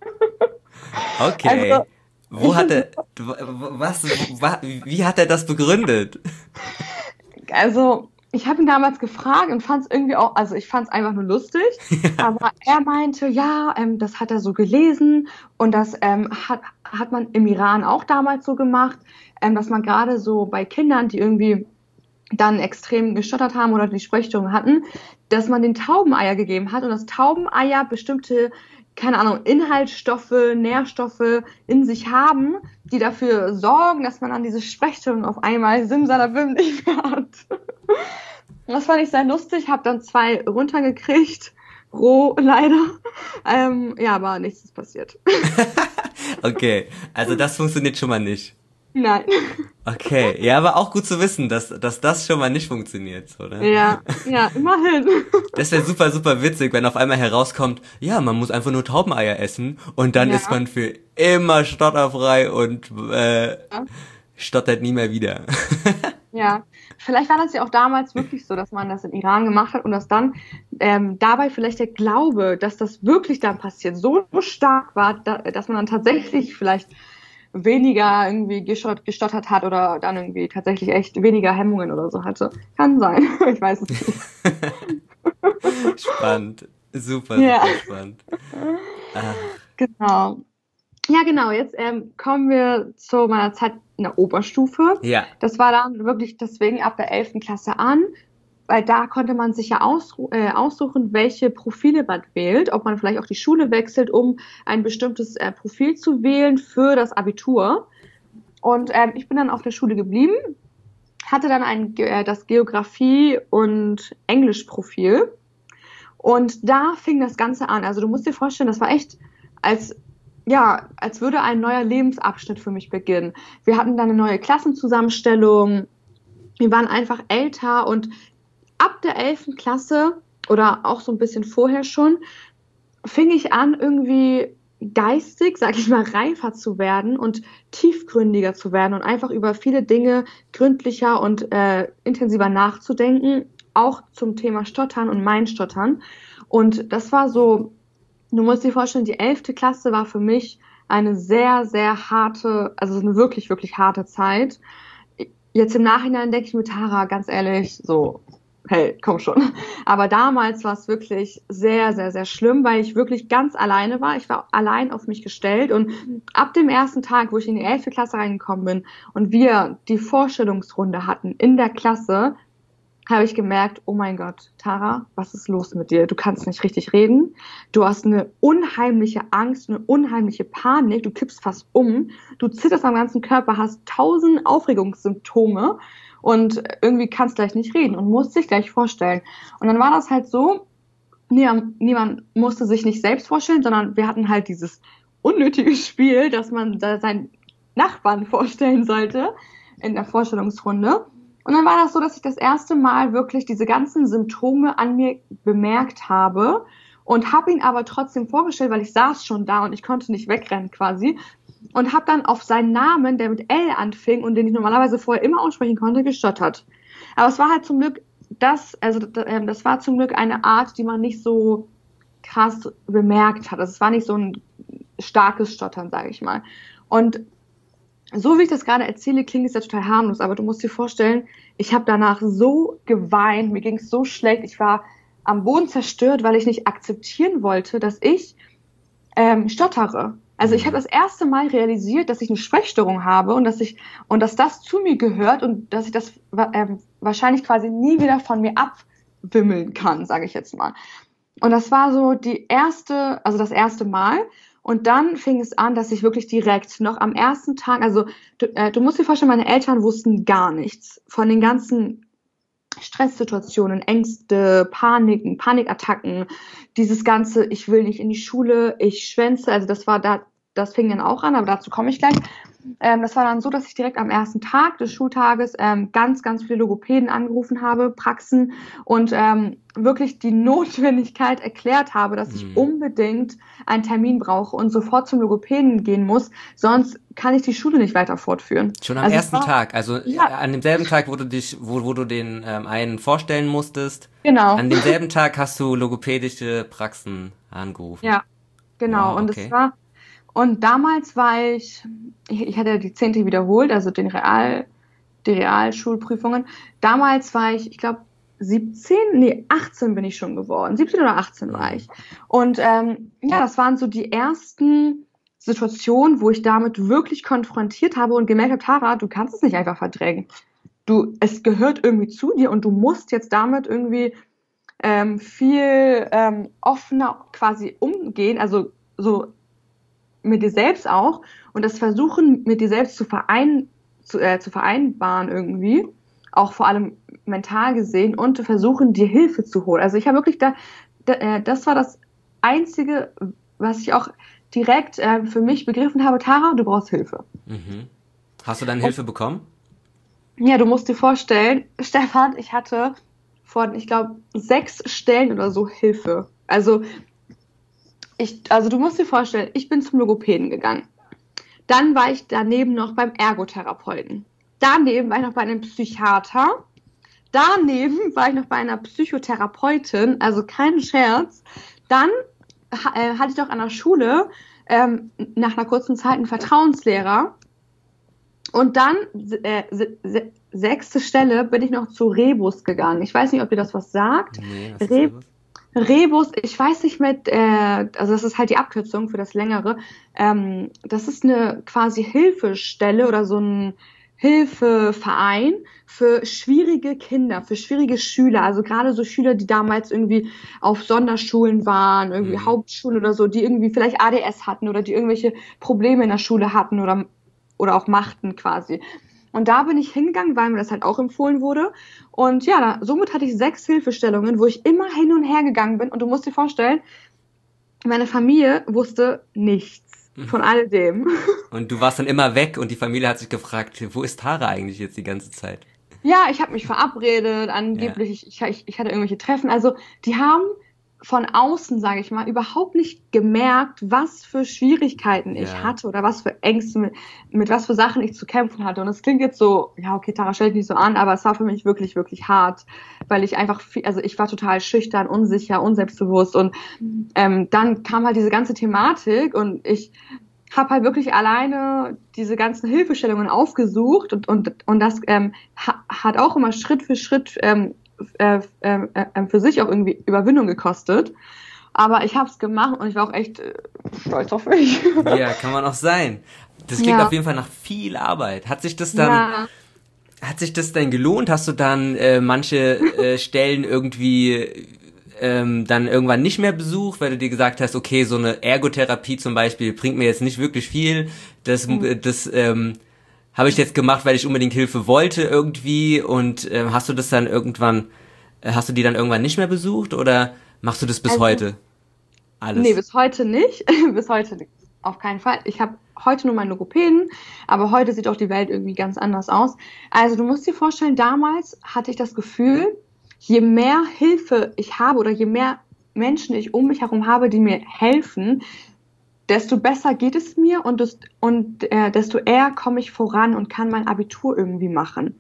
Okay. Also, wie hat er das begründet? Also, ich habe ihn damals gefragt und fand es irgendwie auch, also ich fand es einfach nur lustig, aber er meinte, das hat er so gelesen und das hat man im Iran auch damals so gemacht, dass man gerade so bei Kindern, die irgendwie dann extrem gestottert haben oder die Sprechstörung hatten, dass man den Taubeneier gegeben hat und dass Taubeneier bestimmte, keine Ahnung, Inhaltsstoffe, Nährstoffe in sich haben, die dafür sorgen, dass man dann diese Sprechstörung auf einmal simsalabim nicht mehr hat. Das fand ich sehr lustig, habe dann 2 runtergekriegt, roh leider, aber nichts ist passiert. Okay, also das funktioniert schon mal nicht. Nein. Okay, ja, aber auch gut zu wissen, dass das schon mal nicht funktioniert, oder? Ja, immerhin. Das wäre super, super witzig, wenn auf einmal herauskommt, ja, man muss einfach nur Taubeneier essen und dann ist man für immer stotterfrei und stottert nie mehr wieder. Ja, vielleicht war das ja auch damals wirklich so, dass man das im Iran gemacht hat und dass dann dabei vielleicht der Glaube, dass das wirklich dann passiert, so stark war, dass man dann tatsächlich vielleicht weniger irgendwie gestottert hat oder dann irgendwie tatsächlich echt weniger Hemmungen oder so hatte. Kann sein. Ich weiß es nicht. Spannend. Super, Ja, super spannend. Ach, genau. Ja, genau. Jetzt kommen wir zu meiner Zeit in der Oberstufe. ja. Das war dann wirklich deswegen ab der 11. Klasse an, weil da konnte man sich ja aussuchen, welche Profile man wählt, ob man vielleicht auch die Schule wechselt, um ein bestimmtes Profil zu wählen für das Abitur. Und ich bin dann auf der Schule geblieben, hatte dann das Geografie- und Englischprofil. Und da fing das Ganze an. Also du musst dir vorstellen, das war echt als, ja, als würde ein neuer Lebensabschnitt für mich beginnen. Wir hatten dann eine neue Klassenzusammenstellung. Wir waren einfach älter und ab der 11. Klasse oder auch so ein bisschen vorher schon, fing ich an, irgendwie geistig, sag ich mal, reifer zu werden und tiefgründiger zu werden und einfach über viele Dinge gründlicher und intensiver nachzudenken, auch zum Thema Stottern und mein Stottern. Und das war so, du musst dir vorstellen, die 11. Klasse war für mich eine sehr, sehr harte, also eine wirklich, wirklich harte Zeit. Jetzt im Nachhinein denke ich mir, Tara, ganz ehrlich, so, hey, komm schon. Aber damals war es wirklich sehr, sehr, sehr schlimm, weil ich wirklich ganz alleine war. Ich war allein auf mich gestellt und ab dem ersten Tag, wo ich in die 11. Klasse reingekommen bin und wir die Vorstellungsrunde hatten in der Klasse, habe ich gemerkt, oh mein Gott, Tara, was ist los mit dir? Du kannst nicht richtig reden. Du hast eine unheimliche Angst, eine unheimliche Panik. Du kippst fast um. Du zitterst am ganzen Körper, hast 1000 Aufregungssymptome und irgendwie kannst gleich nicht reden und musst dich gleich vorstellen. Und dann war das halt so, niemand musste sich nicht selbst vorstellen, sondern wir hatten halt dieses unnötige Spiel, dass man seinen Nachbarn vorstellen sollte in der Vorstellungsrunde. Und dann war das so, dass ich das erste Mal wirklich diese ganzen Symptome an mir bemerkt habe und habe ihn aber trotzdem vorgestellt, weil ich saß schon da und ich konnte nicht wegrennen quasi und habe dann auf seinen Namen, der mit L anfing und den ich normalerweise vorher immer aussprechen konnte, gestottert. Aber es war halt zum Glück das war zum Glück eine Art, die man nicht so krass bemerkt hat. Also es war nicht so ein starkes Stottern, sage ich mal. Und so wie ich das gerade erzähle, klingt es ja total harmlos, aber du musst dir vorstellen, ich habe danach so geweint, mir ging es so schlecht, ich war am Boden zerstört, weil ich nicht akzeptieren wollte, dass ich stottere. Also ich habe Mhm. das erste Mal realisiert, dass ich eine Sprechstörung habe und dass das zu mir gehört und dass ich das wahrscheinlich quasi nie wieder von mir abwimmeln kann, sage ich jetzt mal. Und das war so also das erste Mal. Und dann fing es an, dass ich wirklich direkt noch am ersten Tag, also du musst dir vorstellen, meine Eltern wussten gar nichts von den ganzen Stresssituationen, Ängste, Panikattacken, dieses ganze, ich will nicht in die Schule, ich schwänze, also das fing dann auch an, aber dazu komme ich gleich. Das war dann so, dass ich direkt am ersten Tag des Schultages ganz, ganz viele Logopäden angerufen habe, Praxen und wirklich die Notwendigkeit erklärt habe, dass ich Mhm. unbedingt einen Termin brauche und sofort zum Logopäden gehen muss, sonst kann ich die Schule nicht weiter fortführen. Schon am Also es ersten war, Tag, also ja, an demselben Tag, wo du den einen vorstellen musstest, genau. an demselben Tag hast du logopädische Praxen angerufen. Ja, genau. Wow, Und okay. und damals ich hatte die 10. wiederholt, also die Realschulprüfungen. Damals war ich glaube, 17, nee, 18 bin ich schon geworden. 17 oder 18 war Mhm. ich. Und ja, das waren so die ersten Situationen, wo ich damit wirklich konfrontiert habe und gemerkt habe, Tara, du kannst es nicht einfach verdrängen. Es gehört irgendwie zu dir und du musst jetzt damit irgendwie viel offener quasi umgehen, also so mit dir selbst auch und das versuchen mit dir selbst zu vereinbaren irgendwie, auch vor allem mental gesehen und versuchen dir Hilfe zu holen. Also ich habe wirklich das war das Einzige, was ich auch direkt für mich begriffen habe, Tara, du brauchst Hilfe. Mhm. Hast du dann Und Hilfe bekommen? ja, du musst dir vorstellen, Stefan, ich hatte ich glaube, 6 Stellen oder so Hilfe. Also du musst dir vorstellen, ich bin zum Logopäden gegangen. Dann war ich daneben noch beim Ergotherapeuten. Daneben war ich noch bei einem Psychiater. Daneben war ich noch bei einer Psychotherapeutin, also kein Scherz. Dann hatte ich doch an der Schule nach einer kurzen Zeit einen Vertrauenslehrer. Und dann, 6. Stelle, bin ich noch zu Rebus gegangen. Ich weiß nicht, ob dir das was sagt. Nee, was ist Rebus? Rebus, ich weiß nicht also das ist halt die Abkürzung für das Längere. Das ist eine quasi Hilfestelle oder so ein Hilfeverein für schwierige Kinder, für schwierige Schüler. Also gerade so Schüler, die damals irgendwie auf Sonderschulen waren, irgendwie Hauptschulen oder so, die irgendwie vielleicht ADS hatten oder die irgendwelche Probleme in der Schule hatten oder auch machten quasi. Und da bin ich hingegangen, weil mir das halt auch empfohlen wurde. Und ja, somit hatte ich 6 Hilfestellungen, wo ich immer hin und her gegangen bin. Und du musst dir vorstellen, meine Familie wusste nichts von all dem. Und du warst dann immer weg und die Familie hat sich gefragt, wo ist Tara eigentlich jetzt die ganze Zeit? Ja, ich habe mich verabredet, angeblich, ich hatte irgendwelche Treffen. Also die haben von außen, sage ich mal, überhaupt nicht gemerkt, was für Schwierigkeiten ich hatte oder was für Ängste, mit was für Sachen ich zu kämpfen hatte. Und es klingt jetzt so, ja, okay, Tara, stellt nicht so an, aber es war für mich wirklich, wirklich hart, weil ich einfach ich war total schüchtern, unsicher, unselbstbewusst und dann kam halt diese ganze Thematik und ich habe halt wirklich alleine diese ganzen Hilfestellungen aufgesucht und das hat auch immer Schritt für Schritt für sich auch irgendwie Überwindung gekostet. Aber ich habe es gemacht und ich war auch echt stolz auf mich. Ja, kann man auch sein. Das klingt auf jeden Fall nach viel Arbeit. Hat sich das dann gelohnt? Hast du dann manche Stellen irgendwie dann irgendwann nicht mehr besucht, weil du dir gesagt hast, okay, so eine Ergotherapie zum Beispiel bringt mir jetzt nicht wirklich viel. Das habe ich jetzt gemacht, weil ich unbedingt Hilfe wollte irgendwie und hast du die dann irgendwann nicht mehr besucht oder machst du das bis heute? Alles? Nee, bis heute nicht. Bis heute auf keinen Fall. Ich habe heute nur meinen Logopäden, aber heute sieht auch die Welt irgendwie ganz anders aus. Also du musst dir vorstellen, damals hatte ich das Gefühl, je mehr Hilfe ich habe oder je mehr Menschen ich um mich herum habe, die mir helfen, desto besser geht es mir und desto eher komme ich voran und kann mein Abitur irgendwie machen.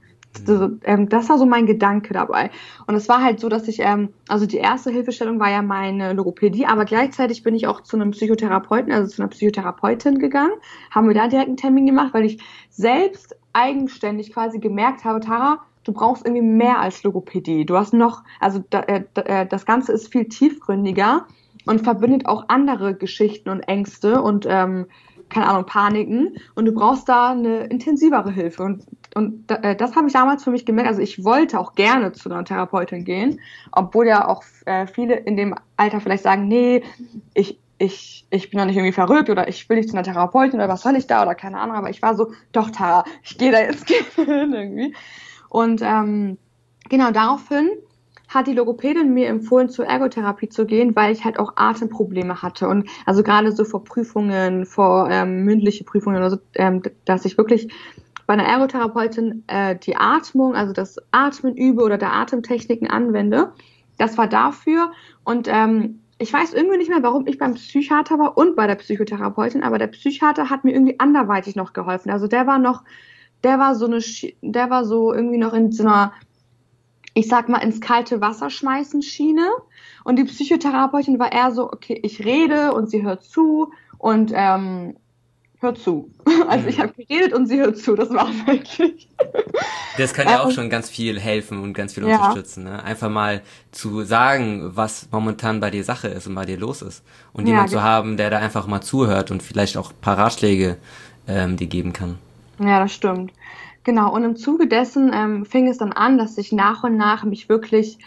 Das war so mein Gedanke dabei. Und es war halt so, dass ich, also die erste Hilfestellung war ja meine Logopädie, aber gleichzeitig bin ich auch zu einem Psychotherapeuten, also zu einer Psychotherapeutin gegangen, haben wir da direkt einen Termin gemacht, weil ich selbst eigenständig quasi gemerkt habe, Tara, du brauchst irgendwie mehr als Logopädie. Du hast noch, also das Ganze ist viel tiefgründiger und verbindet auch andere Geschichten und Ängste und keine Ahnung, Paniken und du brauchst da eine intensivere Hilfe und das habe ich damals für mich gemerkt, also ich wollte auch gerne zu einer Therapeutin gehen, obwohl ja auch viele in dem Alter vielleicht sagen, nee, ich bin doch nicht irgendwie verrückt oder ich will nicht zu einer Therapeutin oder was soll ich da oder keine Ahnung, aber ich war so, doch Tara, ich gehe da jetzt hin irgendwie und genau daraufhin hat die Logopädin mir empfohlen, zur Ergotherapie zu gehen, weil ich halt auch Atemprobleme hatte. Und also gerade so vor Prüfungen, vor mündliche Prüfungen oder so, dass ich wirklich bei einer Ergotherapeutin die Atmung, also das Atmen übe oder da Atemtechniken anwende. Das war dafür. Und ich weiß irgendwie nicht mehr, warum ich beim Psychiater war und bei der Psychotherapeutin, aber der Psychiater hat mir irgendwie anderweitig noch geholfen. Also der war so irgendwie noch in so einer, ich sag mal, ins kalte Wasser schmeißen Schiene. Und die Psychotherapeutin war eher so, okay, ich rede und sie hört zu und hört zu. Also ich habe geredet und sie hört zu, das war wirklich. Das kann ja auch schon ganz viel helfen und ganz viel unterstützen. Ne? Einfach mal zu sagen, was momentan bei dir Sache ist und bei dir los ist. Und jemand zu haben, der da einfach mal zuhört und vielleicht auch ein paar Ratschläge dir geben kann. Ja, das stimmt. Genau, und im Zuge dessen fing es dann an, dass ich nach und nach mich wirklich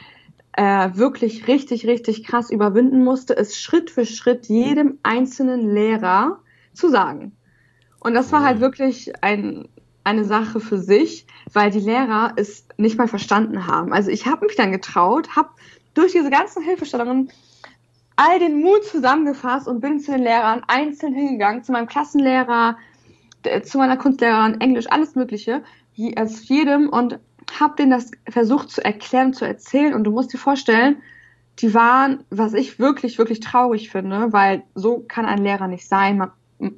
richtig, richtig krass überwinden musste, es Schritt für Schritt jedem einzelnen Lehrer zu sagen. Und das war halt wirklich eine Sache für sich, weil die Lehrer es nicht mal verstanden haben. Also ich habe mich dann getraut, habe durch diese ganzen Hilfestellungen all den Mut zusammengefasst und bin zu den Lehrern einzeln hingegangen, zu meinem Klassenlehrer, zu meiner Kunstlehrerin, Englisch, alles Mögliche, als jedem und habe denen das versucht zu erklären, zu erzählen und du musst dir vorstellen, die waren, was ich wirklich, wirklich traurig finde, weil so kann ein Lehrer nicht sein.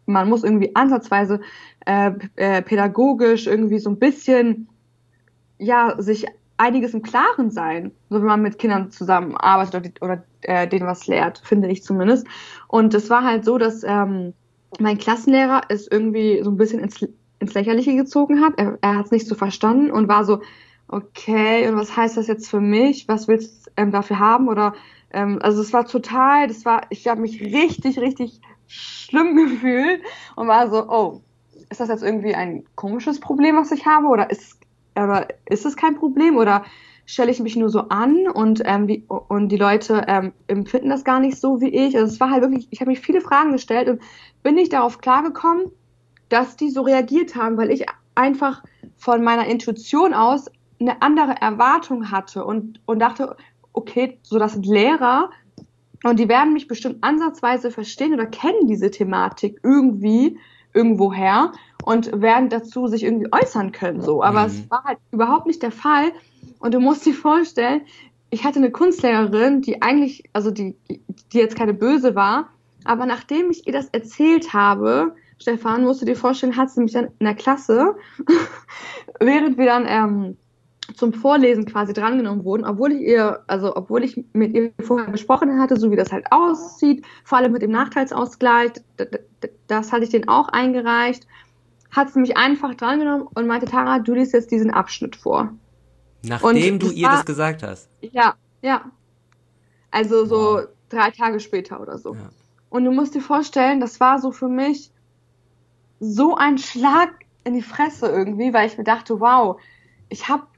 man muss irgendwie ansatzweise pädagogisch irgendwie so ein bisschen, ja, sich einiges im Klaren sein, so wenn man mit Kindern zusammenarbeitet oder denen was lehrt, finde ich zumindest. Und es war halt so, dass mein Klassenlehrer es irgendwie so ein bisschen ins Lächerliche gezogen hat. Er hat es nicht so verstanden und war so, okay, und was heißt das jetzt für mich? Was willst du dafür haben? Oder also es war total, ich habe mich richtig, richtig schlimm gefühlt und war so, oh, ist das jetzt irgendwie ein komisches Problem, was ich habe? Oder ist es kein Problem? Oder stelle ich mich nur so an und die Leute empfinden das gar nicht so wie ich? Also es war halt wirklich, ich habe mich viele Fragen gestellt und bin nicht darauf klargekommen, dass die so reagiert haben, weil ich einfach von meiner Intuition aus eine andere Erwartung hatte und dachte, okay, so das sind Lehrer und die werden mich bestimmt ansatzweise verstehen oder kennen diese Thematik irgendwie irgendwoher und werden dazu sich irgendwie äußern können, so. Aber es war halt überhaupt nicht der Fall. Und du musst dir vorstellen, ich hatte eine Kunstlehrerin, die eigentlich, also die jetzt keine böse war, aber nachdem ich ihr das erzählt habe, Stefan, musst du dir vorstellen, hat sie mich dann in der Klasse, während wir dann zum Vorlesen quasi drangenommen wurden, obwohl ich mit ihr vorher besprochen hatte, so wie das halt aussieht, vor allem mit dem Nachteilsausgleich, das hatte ich denen auch eingereicht, hat sie mich einfach drangenommen und meinte, Tara, du liest jetzt diesen Abschnitt vor. Nachdem du ihr das gesagt hast? Ja. Also so 3 Tage später oder so. Ja. Und du musst dir vorstellen, das war so für mich so ein Schlag in die Fresse irgendwie, weil ich mir dachte, wow, ich habe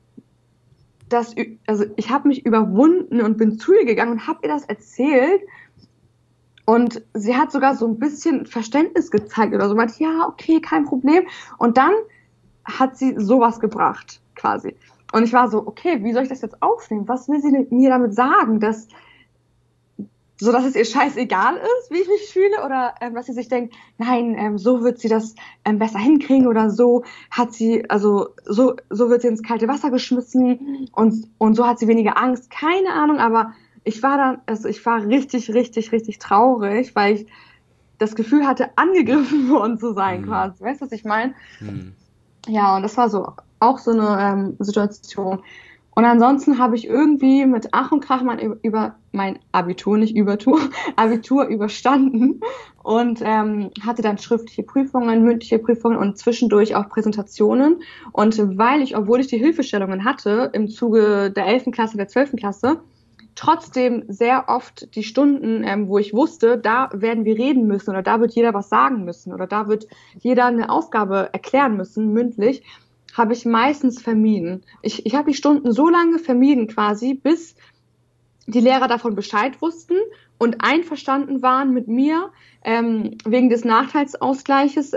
mich überwunden und bin zu ihr gegangen und habe ihr das erzählt. Und sie hat sogar so ein bisschen Verständnis gezeigt oder so, meinte, ja, okay, kein Problem. Und dann hat sie sowas gebracht, quasi. Und ich war so, okay, wie soll ich das jetzt aufnehmen? Was will sie mir damit sagen? Dass es ihr scheißegal ist, wie ich mich fühle? Oder dass sie sich denkt, nein, so wird sie das besser hinkriegen oder so hat sie, also so wird sie ins kalte Wasser geschmissen und so hat sie weniger Angst. Keine Ahnung, aber ich war richtig, richtig, richtig traurig, weil ich das Gefühl hatte, angegriffen worden zu sein quasi. Weißt du, was ich meine? Ja, und das war so auch so eine Situation. Und ansonsten habe ich irgendwie mit Ach und Krach mein Abitur überstanden und hatte dann schriftliche Prüfungen, mündliche Prüfungen und zwischendurch auch Präsentationen. Und obwohl ich die Hilfestellungen hatte im Zuge der 11. Klasse, der 12. Klasse, trotzdem sehr oft die Stunden, wo ich wusste, da werden wir reden müssen oder da wird jeder was sagen müssen oder da wird jeder eine Aufgabe erklären müssen, mündlich, habe ich meistens vermieden. Ich habe die Stunden so lange vermieden quasi, bis die Lehrer davon Bescheid wussten und einverstanden waren mit mir, wegen des Nachteilsausgleiches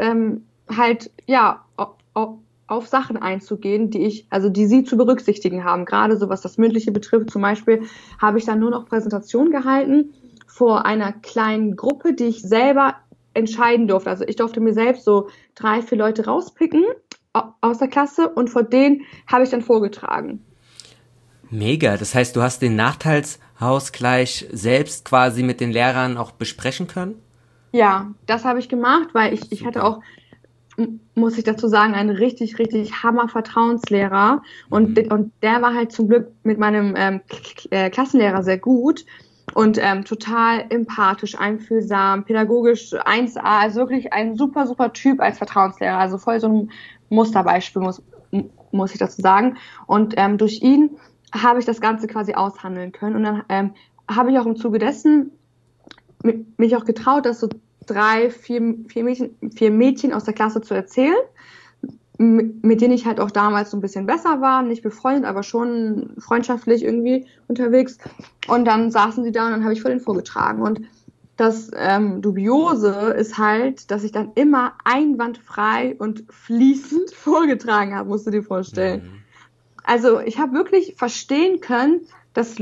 auf Sachen einzugehen, die sie zu berücksichtigen haben. Gerade so, was das Mündliche betrifft, zum Beispiel, habe ich dann nur noch Präsentation gehalten vor einer kleinen Gruppe, die ich selber entscheiden durfte. Also ich durfte mir selbst so 3, 4 Leute rauspicken aus der Klasse und vor denen habe ich dann vorgetragen. Mega, das heißt, du hast den Nachteilsausgleich selbst quasi mit den Lehrern auch besprechen können? Ja, das habe ich gemacht, weil ich hatte auch, muss ich dazu sagen, einen richtig, richtig Hammer-Vertrauenslehrer und der war halt zum Glück mit meinem Klassenlehrer sehr gut und total empathisch, einfühlsam, pädagogisch 1A, also wirklich ein super, super Typ als Vertrauenslehrer, also voll so ein Musterbeispiel, muss ich dazu sagen. Und durch ihn habe ich das Ganze quasi aushandeln können. Und dann habe ich auch im Zuge dessen mich auch getraut, das so 3, 4 Mädchen aus der Klasse zu erzählen, mit denen ich halt auch damals so ein bisschen besser war, nicht befreundet, aber schon freundschaftlich irgendwie unterwegs. Und dann saßen sie da und dann habe ich vor denen vorgetragen. Und das Dubiose ist halt, dass ich dann immer einwandfrei und fließend vorgetragen habe, musst du dir vorstellen. Also ich habe wirklich verstehen können, dass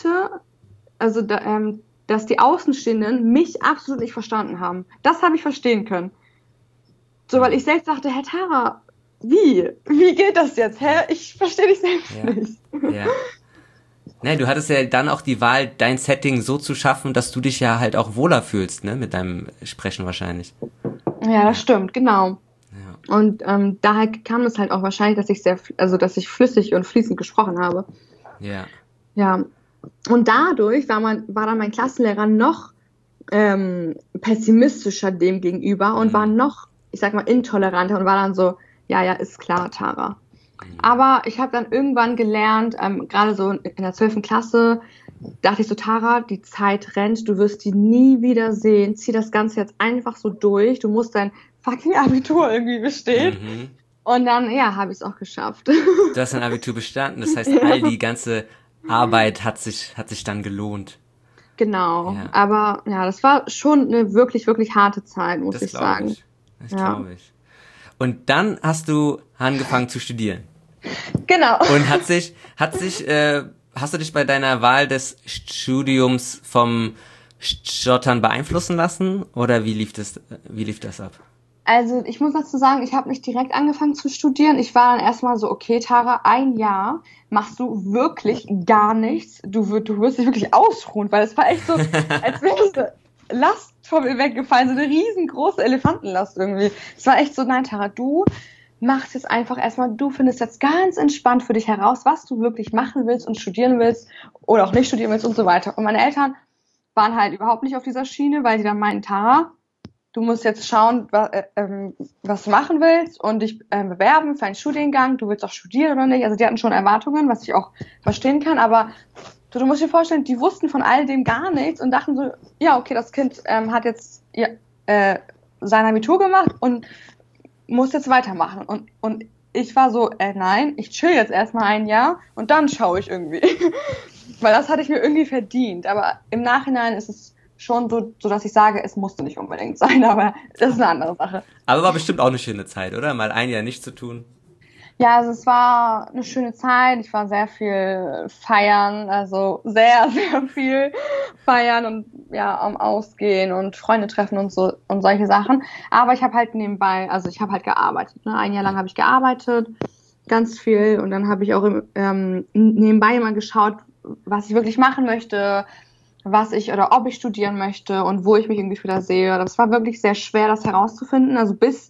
dass die Außenstehenden mich absolut nicht verstanden haben. Das habe ich verstehen können. So, weil ich selbst dachte, Herr Tara, wie geht das jetzt? Ich verstehe dich selbst nicht. Ja. Ne, du hattest ja dann auch die Wahl, dein Setting so zu schaffen, dass du dich ja halt auch wohler fühlst, ne, mit deinem Sprechen wahrscheinlich. Ja, das stimmt, genau. Ja. Und daher kam es halt auch wahrscheinlich, dass ich flüssig und fließend gesprochen habe. Ja. Ja. Und dadurch war dann mein Klassenlehrer noch pessimistischer dem gegenüber und war Mhm. noch, ich sag mal, intoleranter und war dann so, ja, ja, ist klar, Tara. Mhm. Aber ich habe dann irgendwann gelernt, gerade so in der 12. Klasse, dachte ich so, Tara, die Zeit rennt, du wirst die nie wieder sehen, zieh das Ganze jetzt einfach so durch, du musst dein fucking Abitur irgendwie bestehen. Mhm. Und dann, ja, habe ich es auch geschafft. Du hast dein Abitur bestanden, das heißt, Ja. all die ganze Arbeit hat sich dann gelohnt. Genau. Ja, Aber ja, das war schon eine wirklich, wirklich harte Zeit, muss das ich glaube sagen. ich. Das Ja. glaube ich. Und dann hast du angefangen zu studieren. Genau. Und hast du dich bei deiner Wahl des Studiums vom Stottern beeinflussen lassen? Oder wie lief das ab? Also ich muss dazu sagen, ich habe nicht direkt angefangen zu studieren. Ich war dann erstmal so, okay, Tara, ein Jahr machst du wirklich gar nichts. Du wirst dich wirklich ausruhen, weil es war echt so, als wäre diese Last von mir weggefallen, so eine riesengroße Elefantenlast irgendwie. Es war echt so, nein, Tara, du machst jetzt einfach erstmal, du findest jetzt ganz entspannt für dich heraus, was du wirklich machen willst und studieren willst oder auch nicht studieren willst und so weiter. Und meine Eltern waren halt überhaupt nicht auf dieser Schiene, weil sie dann meinten, Tara, du musst jetzt schauen, was du machen willst und dich bewerben für einen Studiengang. Du willst auch studieren oder nicht. Also die hatten schon Erwartungen, was ich auch verstehen kann. Aber du musst dir vorstellen, die wussten von all dem gar nichts und dachten so, ja, okay, das Kind hat jetzt sein Abitur gemacht und muss jetzt weitermachen. Und ich war so, nein, ich chill jetzt erstmal ein Jahr und dann schaue ich irgendwie. Weil das hatte ich mir irgendwie verdient. Aber im Nachhinein ist es schon so, dass ich sage, es musste nicht unbedingt sein, aber das ist eine andere Sache. Aber war bestimmt auch eine schöne Zeit, oder? Mal ein Jahr nichts zu tun. Ja, also es war eine schöne Zeit. Ich war sehr viel feiern, also sehr, sehr viel feiern und ja, am Ausgehen und Freunde treffen und so und solche Sachen. Aber ich habe halt nebenbei, also ich habe halt gearbeitet. Ne? Ein Jahr lang habe ich gearbeitet, ganz viel. Und dann habe ich auch nebenbei immer geschaut, was ich wirklich machen möchte, was ich oder ob ich studieren möchte und wo ich mich irgendwie später sehe. Das war wirklich sehr schwer, das herauszufinden. Also bis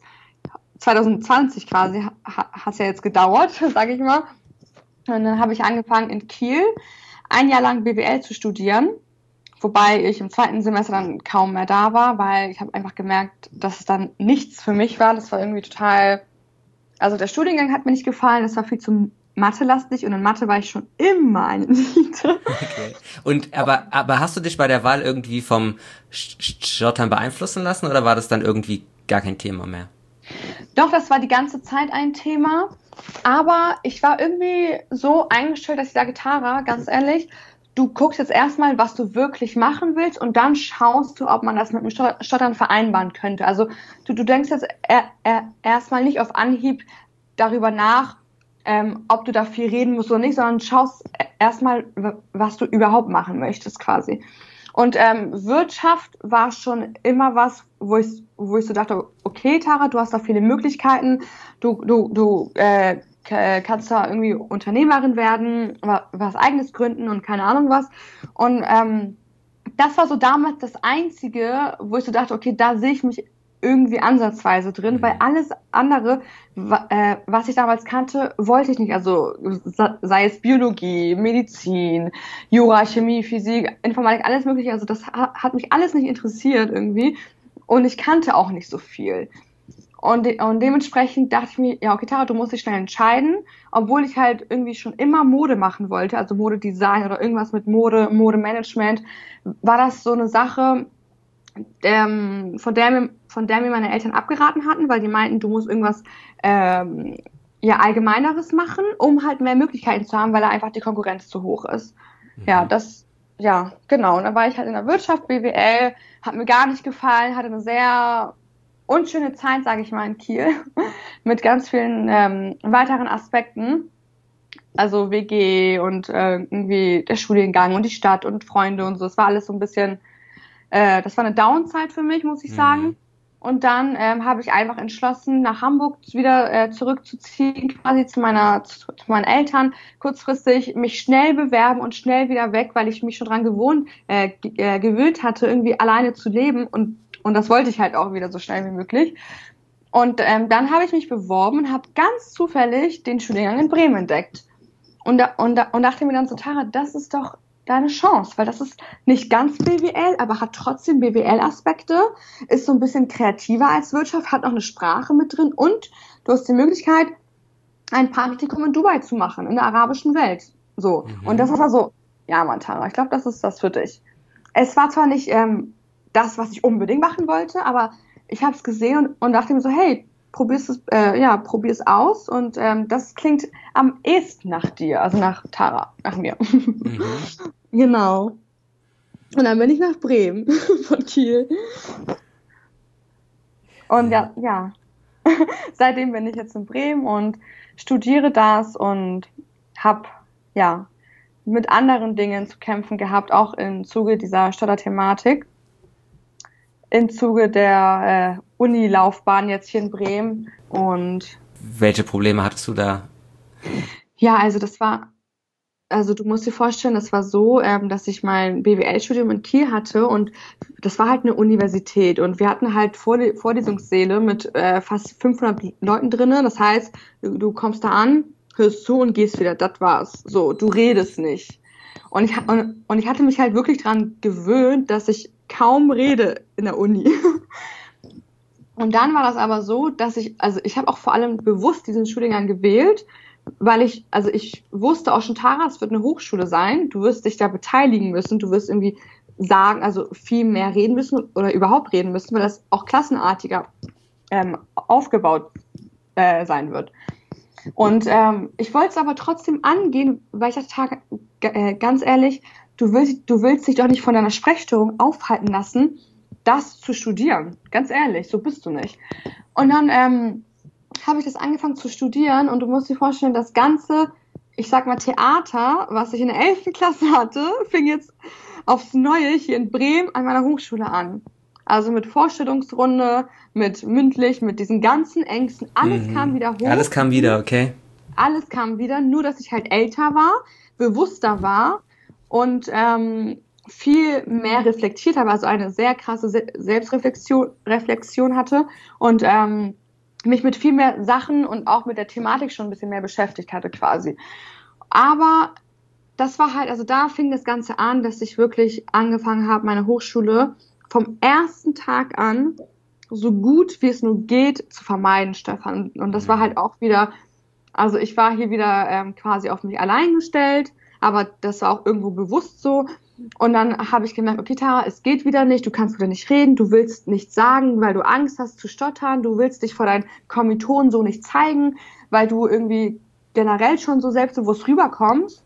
2020 quasi hat es ja jetzt gedauert, sage ich mal. Und dann habe ich angefangen in Kiel ein Jahr lang BWL zu studieren, wobei ich im 2. Semester dann kaum mehr da war, weil ich habe einfach gemerkt, dass es dann nichts für mich war. Das war irgendwie total, also der Studiengang hat mir nicht gefallen, das war viel zu Mathe-lastig und in Mathe war ich schon immer eine Niete. Okay. Und aber hast du dich bei der Wahl irgendwie vom Stottern beeinflussen lassen oder war das dann irgendwie gar kein Thema mehr? Doch, das war die ganze Zeit ein Thema, aber ich war irgendwie so eingestellt, dass ich sage, Tara, ganz ehrlich, du guckst jetzt erstmal, was du wirklich machen willst und dann schaust du, ob man das mit dem Stottern vereinbaren könnte. Also du denkst jetzt erstmal nicht auf Anhieb darüber nach, ob du da viel reden musst oder nicht, sondern schaust erstmal, was du überhaupt machen möchtest quasi. Und Wirtschaft war schon immer was, wo ich so dachte, okay, Tara, du hast da viele Möglichkeiten, du kannst da irgendwie Unternehmerin werden, was eigenes gründen und keine Ahnung was. Und das war so damals das Einzige, wo ich so dachte, okay, da sehe ich mich irgendwie ansatzweise drin, weil alles andere, was ich damals kannte, wollte ich nicht. Also sei es Biologie, Medizin, Jura, Chemie, Physik, Informatik, alles mögliche. Also das hat mich alles nicht interessiert irgendwie. Und ich kannte auch nicht so viel. Und dementsprechend dachte ich mir, ja, okay, Tara, du musst dich schnell entscheiden, obwohl ich halt irgendwie schon immer Mode machen wollte, also Modedesign oder irgendwas mit Modemanagement, war das so eine Sache, von der mir meine Eltern abgeraten hatten, weil die meinten, du musst irgendwas ja, Allgemeineres machen, um halt mehr Möglichkeiten zu haben, weil da einfach die Konkurrenz zu hoch ist. Ja, ja, genau. Und dann war ich halt in der Wirtschaft, BWL, hat mir gar nicht gefallen, hatte eine sehr unschöne Zeit, sage ich mal, in Kiel, mit ganz vielen weiteren Aspekten. Also WG und irgendwie der Studiengang und die Stadt und Freunde und so. Es war alles so ein bisschen, das war eine Downside für mich, muss ich sagen. Und dann habe ich einfach entschlossen, nach Hamburg wieder zurückzuziehen, quasi zu meinen Eltern, kurzfristig mich schnell bewerben und schnell wieder weg, weil ich mich schon dran gewöhnt hatte, irgendwie alleine zu leben und Und das wollte ich halt auch wieder so schnell wie möglich. Und dann habe ich mich beworben und habe ganz zufällig den Studiengang in Bremen entdeckt. Und dachte mir dann so, Tara, das ist doch deine Chance, weil das ist nicht ganz BWL, aber hat trotzdem BWL-Aspekte, ist so ein bisschen kreativer als Wirtschaft, hat noch eine Sprache mit drin und du hast die Möglichkeit, ein Praktikum in Dubai zu machen, in der arabischen Welt. So. Und das war so, ja, Mann, Tara, ich glaube, das ist das für dich. Es war zwar nicht das, was ich unbedingt machen wollte, aber ich habe es gesehen und dachte mir so, hey, probier es aus und das klingt am ehesten nach dir, also nach Tara, nach mir. Genau. Und dann bin ich nach Bremen von Kiel. Und ja. Seitdem bin ich jetzt in Bremen und studiere das und habe ja mit anderen Dingen zu kämpfen gehabt, auch im Zuge dieser Stotterthematik, im Zuge der Unilaufbahn jetzt hier in Bremen. Und welche Probleme hattest du da? Ja, also du musst dir vorstellen, das war so, dass ich mein BWL-Studium in Kiel hatte und das war halt eine Universität und wir hatten halt Vorlesungssäle mit fast 500 Leuten drinnen. Das heißt, du kommst da an, hörst zu und gehst wieder. Das war's. So, du redest nicht. Und ich hatte mich halt wirklich dran gewöhnt, dass ich kaum rede in der Uni. Und dann war das aber so, dass ich habe auch vor allem bewusst diesen Studiengang gewählt, weil ich wusste auch schon, Tara, es wird eine Hochschule sein, du wirst dich da beteiligen müssen, du wirst irgendwie sagen, also viel mehr reden müssen oder überhaupt reden müssen, weil das auch klassenartiger aufgebaut sein wird. Und ich wollte es aber trotzdem angehen, weil ich dachte, Tara, ganz ehrlich, du willst dich doch nicht von deiner Sprechstörung aufhalten lassen, das zu studieren. Ganz ehrlich, so bist du nicht. Und dann habe ich das angefangen zu studieren und du musst dir vorstellen, das ganze, ich sag mal Theater, was ich in der 11. Klasse hatte, fing jetzt aufs Neue hier in Bremen an meiner Hochschule an. Also mit Vorstellungsrunde, mit mündlich, mit diesen ganzen Ängsten, alles kam wieder hoch. Alles kam wieder, okay. Alles kam wieder, nur dass ich halt älter war, bewusster war und viel mehr reflektiert habe, also eine sehr krasse Selbstreflexion hatte und mich mit viel mehr Sachen und auch mit der Thematik schon ein bisschen mehr beschäftigt hatte quasi. Aber das war halt, also da fing das Ganze an, dass ich wirklich angefangen habe, meine Hochschule vom ersten Tag an so gut wie es nur geht zu vermeiden, Stefan. Und das war halt auch wieder, also ich war hier wieder quasi auf mich allein gestellt, aber das war auch irgendwo bewusst so. Und dann habe ich gemerkt, okay, Tara, es geht wieder nicht, du kannst wieder nicht reden, du willst nichts sagen, weil du Angst hast zu stottern, du willst dich vor deinen Kommilitonen so nicht zeigen, weil du irgendwie generell schon so selbstbewusst rüberkommst.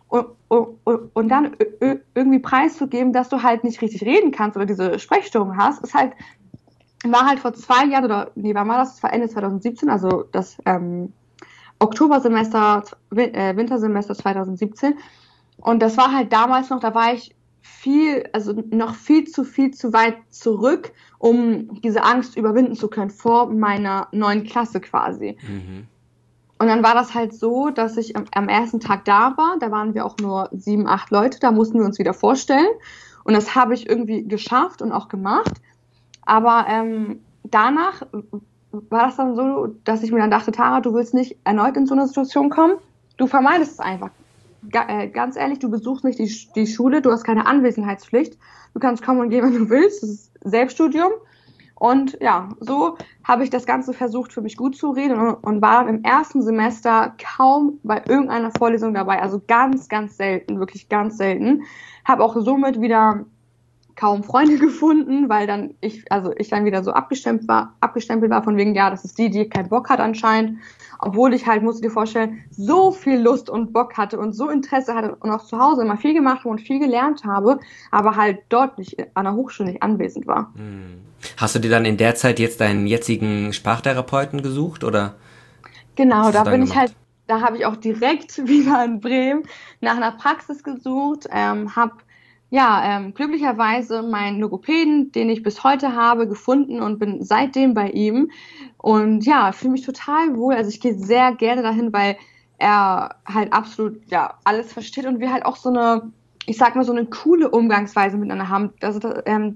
Und dann irgendwie preiszugeben, dass du halt nicht richtig reden kannst oder diese Sprechstörung hast, war halt vor 2 Jahren wann war das? Das war Ende 2017, also das Oktobersemester, Wintersemester 2017. Und das war halt damals noch, da war ich noch viel zu weit zurück, um diese Angst überwinden zu können vor meiner 9. Klasse quasi. Und dann war das halt so, dass ich am ersten Tag da war, da waren wir auch nur 7, 8 Leute, da mussten wir uns wieder vorstellen. Und das habe ich irgendwie geschafft und auch gemacht. Aber danach war das dann so, dass ich mir dann dachte, Tara, du willst nicht erneut in so eine Situation kommen, du vermeidest es einfach. Ganz ehrlich, du besuchst nicht die Schule, du hast keine Anwesenheitspflicht, du kannst kommen und gehen, wenn du willst, das ist Selbststudium. Und ja, so habe ich das Ganze versucht, für mich gut zu reden und war im ersten Semester kaum bei irgendeiner Vorlesung dabei, also ganz, ganz selten, wirklich ganz selten. Habe auch somit wieder kaum Freunde gefunden, weil dann ich dann wieder so abgestempelt war von wegen, ja, das ist die keinen Bock hat anscheinend, obwohl ich halt, musst du dir vorstellen, so viel Lust und Bock hatte und so Interesse hatte und auch zu Hause immer viel gemacht und viel gelernt habe, aber halt dort nicht, an der Hochschule nicht anwesend war. Hast du dir dann in der Zeit jetzt deinen jetzigen Sprachtherapeuten gesucht, oder? Genau, da habe ich auch direkt wieder in Bremen nach einer Praxis gesucht, habe glücklicherweise meinen Logopäden, den ich bis heute habe, gefunden und bin seitdem bei ihm. Und ja, fühle mich total wohl. Also ich gehe sehr gerne dahin, weil er halt absolut alles versteht und wir halt auch so eine, ich sag mal, so eine coole Umgangsweise miteinander haben. Also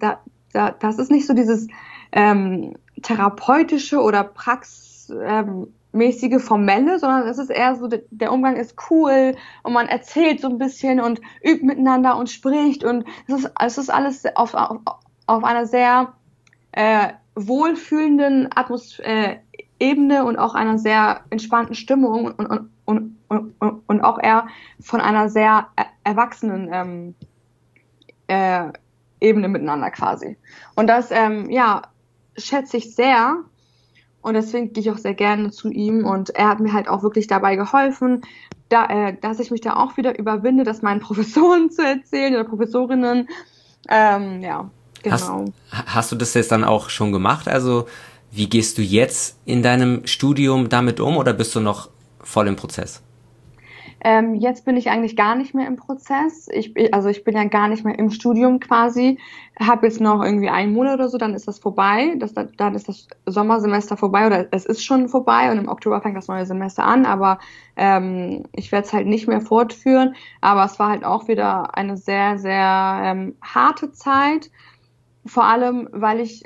Das ist nicht so dieses therapeutische oder mäßige Formelle, sondern es ist eher so, der Umgang ist cool und man erzählt so ein bisschen und übt miteinander und spricht und es ist alles auf einer sehr wohlfühlenden Ebene und auch einer sehr entspannten Stimmung und auch eher von einer sehr erwachsenen Ebene miteinander quasi. Und das, schätze ich sehr. Und deswegen gehe ich auch sehr gerne zu ihm. Und er hat mir halt auch wirklich dabei geholfen, dass ich mich da auch wieder überwinde, das meinen Professoren zu erzählen oder Professorinnen. Ja, genau. Hast du das jetzt dann auch schon gemacht? Also wie gehst du jetzt in deinem Studium damit um oder bist du noch voll im Prozess? Jetzt bin ich eigentlich gar nicht mehr im Prozess. Ich bin ja gar nicht mehr im Studium quasi. Habe jetzt noch irgendwie einen Monat oder so, dann ist das vorbei. Dann ist das Sommersemester vorbei oder es ist schon vorbei und im Oktober fängt das neue Semester an. Aber ich werde es halt nicht mehr fortführen. Aber es war halt auch wieder eine sehr, sehr harte Zeit. Vor allem, weil ich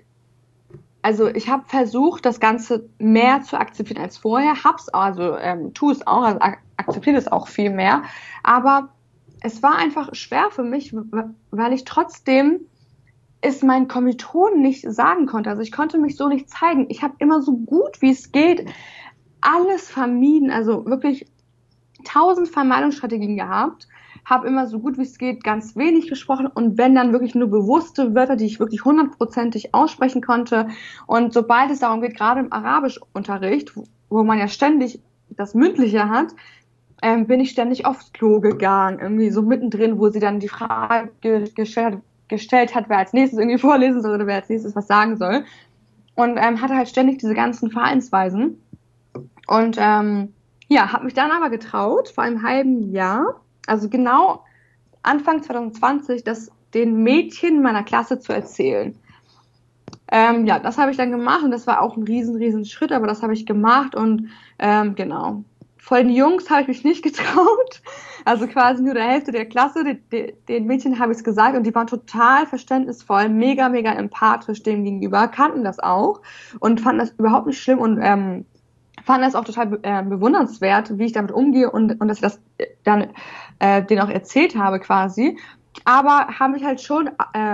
habe versucht, das Ganze mehr zu akzeptieren als vorher, tue es auch, also akzeptiere es auch viel mehr, aber es war einfach schwer für mich, weil ich trotzdem es meinen Kommilitonen nicht sagen konnte. Also ich konnte mich so nicht zeigen. Ich habe immer so gut wie es geht alles vermieden, also wirklich 1000 Vermeidungsstrategien gehabt, habe immer so gut wie es geht ganz wenig gesprochen und wenn dann wirklich nur bewusste Wörter, die ich wirklich hundertprozentig aussprechen konnte. Und sobald es darum geht, gerade im Arabischunterricht, wo man ja ständig das Mündliche hat, bin ich ständig aufs Klo gegangen, irgendwie so mittendrin, wo sie dann die Frage gestellt hat, wer als nächstes irgendwie vorlesen soll oder wer als nächstes was sagen soll. Und hatte halt ständig diese ganzen Verhaltensweisen. Und habe mich dann aber getraut, vor einem halben Jahr, also genau Anfang 2020, das den Mädchen meiner Klasse zu erzählen. Das habe ich dann gemacht und das war auch ein riesen Schritt, aber das habe ich gemacht und genau. Vor den Jungs habe ich mich nicht getraut, also quasi nur der Hälfte der Klasse, den Mädchen habe ich es gesagt und die waren total verständnisvoll, mega empathisch dem gegenüber, kannten das auch und fanden das überhaupt nicht schlimm und fanden das auch total bewundernswert, wie ich damit umgehe und dass ich das dann denen auch erzählt habe quasi, aber haben mich halt schon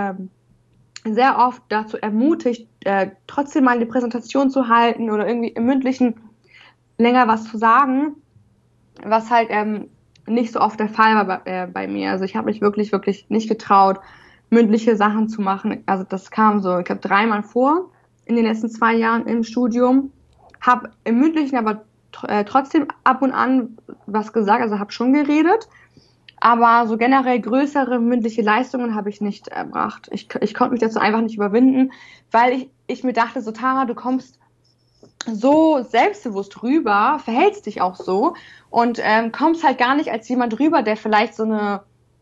sehr oft dazu ermutigt, trotzdem mal eine Präsentation zu halten oder irgendwie im Mündlichen länger was zu sagen, was halt nicht so oft der Fall war bei mir. Also ich habe mich wirklich nicht getraut, mündliche Sachen zu machen. Also das kam so, ich glaube, 3-mal vor in den letzten 2 Jahren im Studium. Habe im Mündlichen aber trotzdem ab und an was gesagt, also habe schon geredet. Aber so generell größere mündliche Leistungen habe ich nicht erbracht. Ich konnte mich dazu einfach nicht überwinden, weil ich mir dachte, so Tara, du kommst so selbstbewusst rüber, verhältst dich auch so und kommst halt gar nicht als jemand rüber, der vielleicht so eine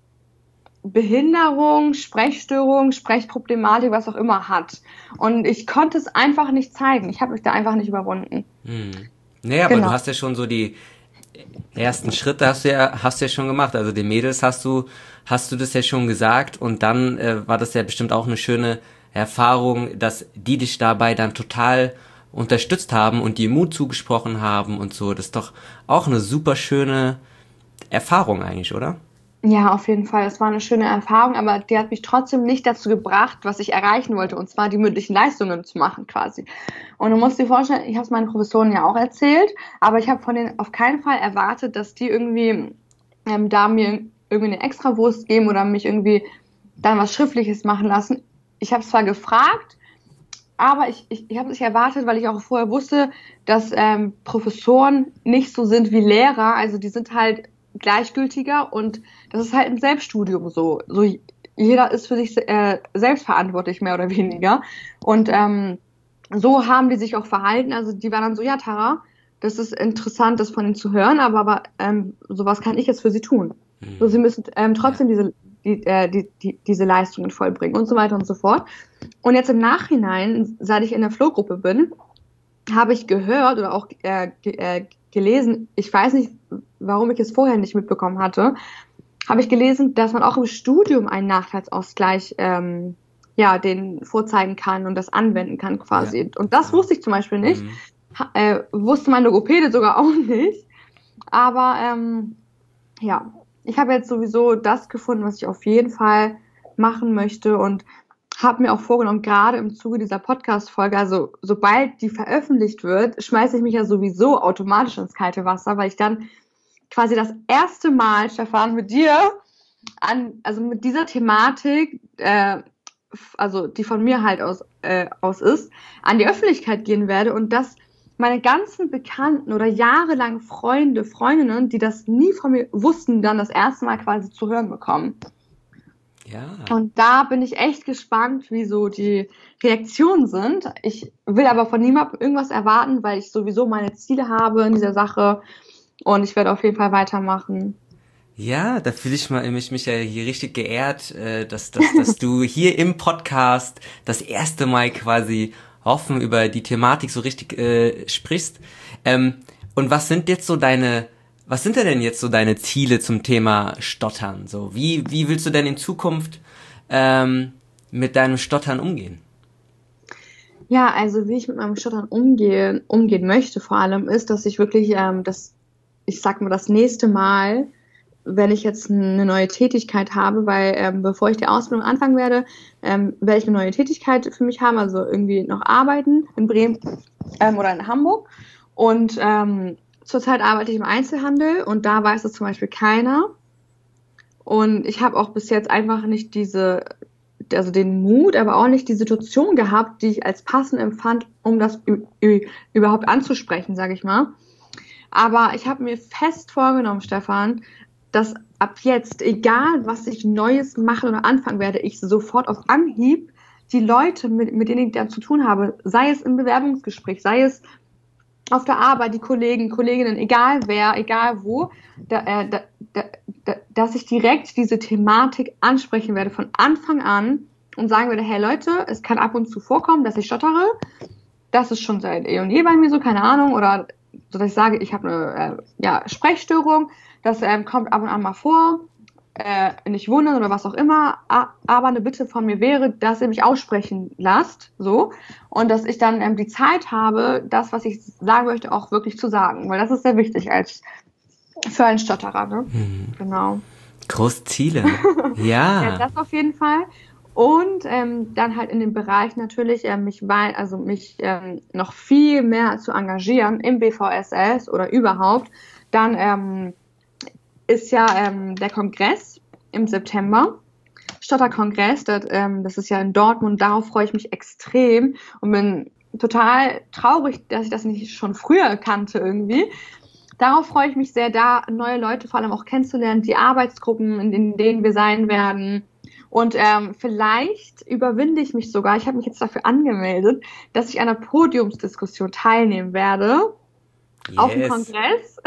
Behinderung, Sprechstörung, Sprechproblematik, was auch immer hat. Und ich konnte es einfach nicht zeigen. Ich habe mich da einfach nicht überwunden. Naja, Genau. aber du hast ja schon so die ersten Schritte hast du ja schon gemacht. Also den Mädels hast du das ja schon gesagt und dann war das ja bestimmt auch eine schöne Erfahrung, dass die dich dabei dann total unterstützt haben und dir Mut zugesprochen haben und so. Das ist doch auch eine super schöne Erfahrung eigentlich, oder? Ja, auf jeden Fall. Es war eine schöne Erfahrung, aber die hat mich trotzdem nicht dazu gebracht, was ich erreichen wollte, und zwar die mündlichen Leistungen zu machen quasi. Und du musst dir vorstellen, ich habe es meinen Professoren ja auch erzählt, aber ich habe von denen auf keinen Fall erwartet, dass die irgendwie da mir irgendwie eine Extrawurst geben oder mich irgendwie dann was Schriftliches machen lassen. Ich habe zwar gefragt, aber ich habe es nicht erwartet, weil ich auch vorher wusste, dass Professoren nicht so sind wie Lehrer. Also die sind halt gleichgültiger und das ist halt ein Selbststudium so. So jeder ist für sich selbst verantwortlich, mehr oder weniger. Und so haben die sich auch verhalten. Also die waren dann so, ja, Tara, das ist interessant, das von Ihnen zu hören, aber sowas kann ich jetzt für Sie tun. So, Sie müssen trotzdem diese Leistungen vollbringen und so weiter und so fort. Und jetzt im Nachhinein, seit ich in der Flow-Gruppe bin, habe ich gehört oder auch gelesen, ich weiß nicht, warum ich es vorher nicht mitbekommen hatte, habe ich gelesen, dass man auch im Studium einen Nachteilsausgleich ja, denen vorzeigen kann und das anwenden kann quasi. Ja. Und das wusste ich zum Beispiel nicht. Wusste mein Logopäde sogar auch nicht. Aber ja, ich habe jetzt sowieso das gefunden, was ich auf jeden Fall machen möchte und habe mir auch vorgenommen, gerade im Zuge dieser Podcast-Folge, also sobald die veröffentlicht wird, schmeiße ich mich ja sowieso automatisch ins kalte Wasser, weil ich dann quasi das erste Mal, Stefan, mit dir also mit dieser Thematik, also die von mir halt aus ist, an die Öffentlichkeit gehen werde und dass meine ganzen Bekannten oder jahrelang Freunde, Freundinnen, die das nie von mir wussten, dann das erste Mal quasi zu hören bekommen. Ja. Und da bin ich echt gespannt, wie so die Reaktionen sind. Ich will aber von niemandem irgendwas erwarten, weil ich sowieso meine Ziele habe in dieser Sache und ich werde auf jeden Fall weitermachen. Ja, da fühle ich mich ja hier richtig geehrt, dass du hier im Podcast das erste Mal quasi offen über die Thematik so richtig sprichst. Und was sind denn jetzt so deine Ziele zum Thema Stottern? So, wie willst du denn in Zukunft mit deinem Stottern umgehen? Ja, also wie ich mit meinem Stottern umgehen möchte vor allem ist, dass ich wirklich das nächste Mal, wenn ich jetzt eine neue Tätigkeit habe, weil bevor ich die Ausbildung anfangen werde, werde ich eine neue Tätigkeit für mich haben, also irgendwie noch arbeiten in Bremen oder in Hamburg. Und zurzeit arbeite ich im Einzelhandel und da weiß es zum Beispiel keiner. Und ich habe auch bis jetzt einfach nicht den Mut, aber auch nicht die Situation gehabt, die ich als passend empfand, um das überhaupt anzusprechen, sage ich mal. Aber ich habe mir fest vorgenommen, Stefan, dass ab jetzt, egal was ich Neues machen oder anfangen werde, ich sofort auf Anhieb die Leute, mit denen ich dann zu tun habe, sei es im Bewerbungsgespräch, sei es auf der Arbeit, die Kollegen, Kolleginnen, egal wer, egal wo, dass ich direkt diese Thematik ansprechen werde von Anfang an und sagen werde, hey Leute, es kann ab und zu vorkommen, dass ich stottere. Das ist schon seit eh und je bei mir so, keine Ahnung, oder so, dass ich sage, ich habe eine Sprechstörung. Das kommt ab und an mal vor, nicht wundern oder was auch immer, aber eine Bitte von mir wäre, dass ihr mich aussprechen lasst, so, und dass ich dann die Zeit habe, das, was ich sagen möchte, auch wirklich zu sagen, weil das ist sehr wichtig für einen Stotterer, ne? Genau. Große Ziele. Ja. Ja, das auf jeden Fall. Und dann halt in dem Bereich natürlich mich noch viel mehr zu engagieren im BVSS oder überhaupt. Dann ist ja der Kongress im September, Stotterkongress, das ist ja in Dortmund, darauf freue ich mich extrem und bin total traurig, dass ich das nicht schon früher kannte irgendwie. Darauf freue ich mich sehr, da neue Leute vor allem auch kennenzulernen, die Arbeitsgruppen, in denen wir sein werden. Und vielleicht überwinde ich mich sogar, ich habe mich jetzt dafür angemeldet, dass ich an einer Podiumsdiskussion teilnehmen werde auf dem Kongress.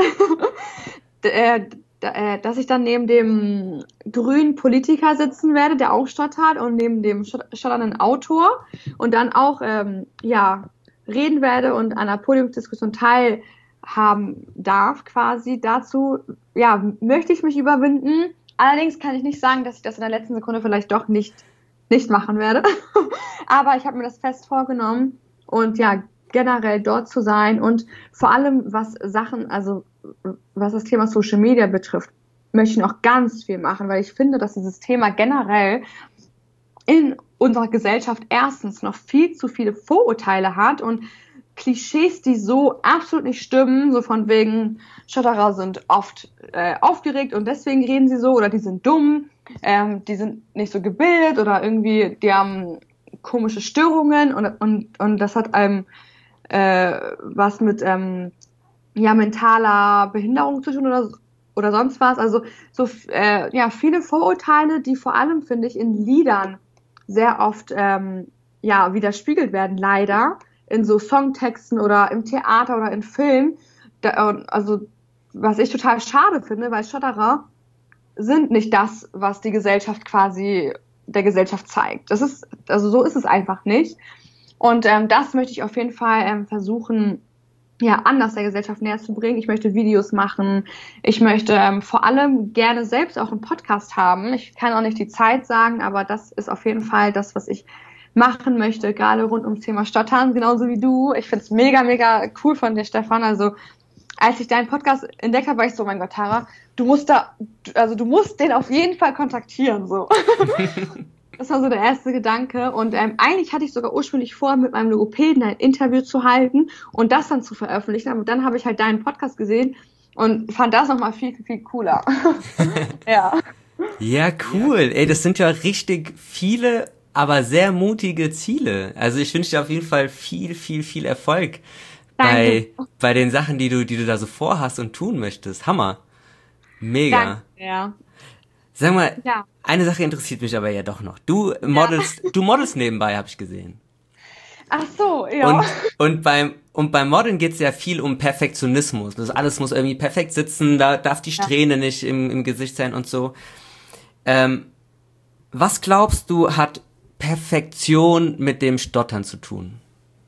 Dass ich dann neben dem grünen Politiker sitzen werde, der auch stottert, und neben dem stotternden Autor und dann auch reden werde und an einer Podiumsdiskussion teilhaben darf quasi. Dazu möchte ich mich überwinden. Allerdings kann ich nicht sagen, dass ich das in der letzten Sekunde vielleicht doch nicht machen werde. Aber ich habe mir das fest vorgenommen und generell dort zu sein und vor allem was das Thema Social Media betrifft, möchte ich noch ganz viel machen, weil ich finde, dass dieses Thema generell in unserer Gesellschaft erstens noch viel zu viele Vorurteile hat und Klischees, die so absolut nicht stimmen, so von wegen, Stotterer sind oft aufgeregt und deswegen reden sie so, oder die sind dumm, die sind nicht so gebildet oder irgendwie, die haben komische Störungen und das hat einem was mit mentaler Behinderung zu tun oder sonst was. Also viele Vorurteile, die vor allem, finde ich, in Liedern sehr oft widerspiegelt werden, leider, in so Songtexten oder im Theater oder in Filmen. Also was ich total schade finde, weil Stotterer sind nicht das, was die Gesellschaft quasi der Gesellschaft zeigt. So ist es einfach nicht. Und das möchte ich auf jeden Fall versuchen ja, anders der Gesellschaft näher zu bringen. Ich möchte Videos machen. Ich möchte vor allem gerne selbst auch einen Podcast haben. Ich kann auch nicht die Zeit sagen, aber das ist auf jeden Fall das, was ich machen möchte, gerade rund ums Thema Stottern, genauso wie du. Ich finde es mega, mega cool von dir, Stefan. Also, als ich deinen Podcast entdeckt habe, war ich so, mein Gott, Tara, du musst den auf jeden Fall kontaktieren, so. Das war so der erste Gedanke. Und eigentlich hatte ich sogar ursprünglich vor, mit meinem Logopäden ein Interview zu halten und das dann zu veröffentlichen. Aber dann habe ich halt deinen Podcast gesehen und fand das nochmal viel, viel cooler. Ja. Ja, cool. Ey, das sind ja richtig viele, aber sehr mutige Ziele. Also ich wünsche dir auf jeden Fall viel, viel, viel Erfolg bei den Sachen, die du da so vorhast und tun möchtest. Hammer. Mega. Danke, ja. Sag mal, Ja. eine Sache interessiert mich aber ja doch noch. Du modelst nebenbei, habe ich gesehen. Ach so, ja. Und beim Modeln geht's ja viel um Perfektionismus. Das alles muss irgendwie perfekt sitzen, da darf die Strähne nicht im Gesicht sein und so. Was glaubst du, hat Perfektion mit dem Stottern zu tun?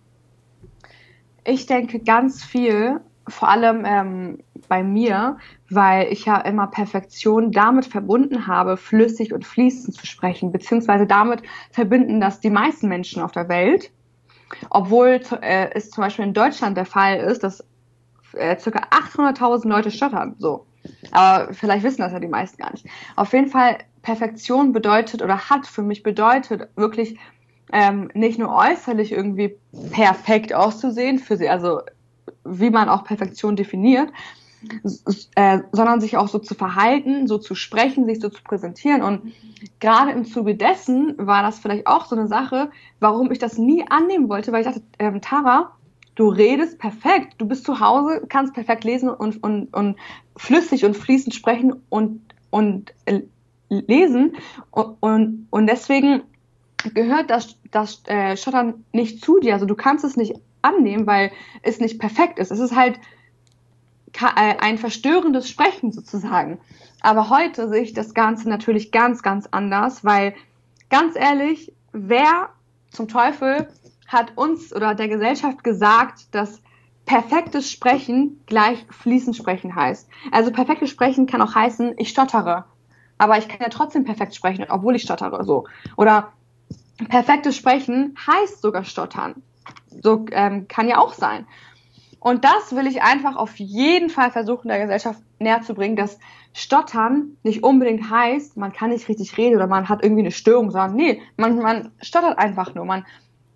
Ich denke ganz viel, vor allem bei mir, weil ich ja immer Perfektion damit verbunden habe, flüssig und fließend zu sprechen, beziehungsweise damit verbinden das die meisten Menschen auf der Welt, obwohl es zum Beispiel in Deutschland der Fall ist, dass ca. 800.000 Leute stottern, so. Aber vielleicht wissen das ja die meisten gar nicht. Auf jeden Fall, Perfektion bedeutet oder hat für mich bedeutet, wirklich nicht nur äußerlich irgendwie perfekt auszusehen, für sie, also wie man auch Perfektion definiert, sondern sich auch so zu verhalten, so zu sprechen, sich so zu präsentieren. Und gerade im Zuge dessen war das vielleicht auch so eine Sache, warum ich das nie annehmen wollte, weil ich dachte, Tara, du redest perfekt, du bist zu Hause, kannst perfekt lesen und flüssig und fließend sprechen und lesen und deswegen gehört das Stottern nicht zu dir. Also du kannst es nicht annehmen, weil es nicht perfekt ist. Es ist halt ein verstörendes Sprechen sozusagen. Aber heute sehe ich das Ganze natürlich ganz, ganz anders, weil ganz ehrlich, wer zum Teufel hat uns oder der Gesellschaft gesagt, dass perfektes Sprechen gleich fließend sprechen heißt? Also perfektes Sprechen kann auch heißen, ich stottere. Aber ich kann ja trotzdem perfekt sprechen, obwohl ich stottere, so. Oder perfektes Sprechen heißt sogar stottern. So kann ja auch sein. Und das will ich einfach auf jeden Fall versuchen, der Gesellschaft näher zu bringen, dass Stottern nicht unbedingt heißt, man kann nicht richtig reden oder man hat irgendwie eine Störung, sondern nee, man stottert einfach nur. Man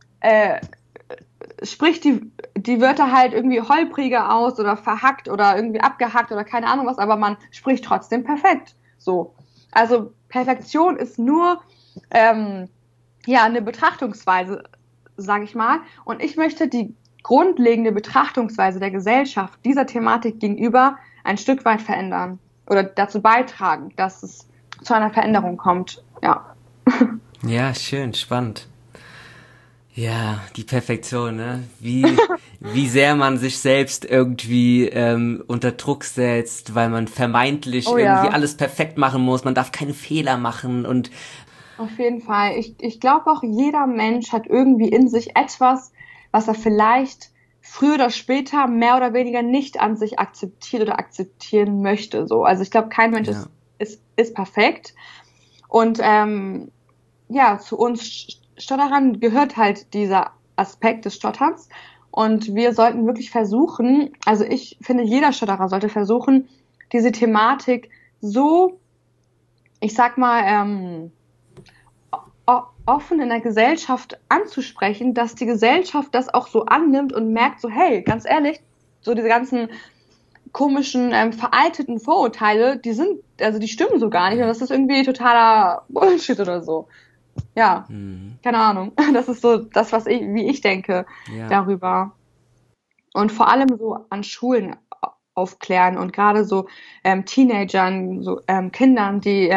spricht die Wörter halt irgendwie holpriger aus oder verhackt oder irgendwie abgehackt oder keine Ahnung was, aber man spricht trotzdem perfekt. So. Also Perfektion ist nur eine Betrachtungsweise, sage ich mal. Und ich möchte die grundlegende Betrachtungsweise der Gesellschaft dieser Thematik gegenüber ein Stück weit verändern oder dazu beitragen, dass es zu einer Veränderung kommt. Ja. Ja, schön, spannend. Ja, die Perfektion, ne? Wie sehr man sich selbst irgendwie unter Druck setzt, weil man vermeintlich irgendwie alles perfekt machen muss, man darf keine Fehler machen und auf jeden Fall. Ich glaube auch, jeder Mensch hat irgendwie in sich etwas, was er vielleicht früher oder später mehr oder weniger nicht an sich akzeptiert oder akzeptieren möchte. So. Also ich glaube, kein Mensch ist perfekt. Und zu uns Stotterern gehört halt dieser Aspekt des Stotterns. Und wir sollten wirklich versuchen, also ich finde, jeder Stotterer sollte versuchen, diese Thematik so, ich sag mal, offen in der Gesellschaft anzusprechen, dass die Gesellschaft das auch so annimmt und merkt so, hey, ganz ehrlich, so diese ganzen komischen, veralteten Vorurteile, die stimmen so gar nicht und das ist irgendwie totaler Bullshit oder so. Ja, keine Ahnung. Das ist so das, wie ich denke darüber. Und vor allem so an Schulen aufklären und gerade so Teenagern, so Kindern, die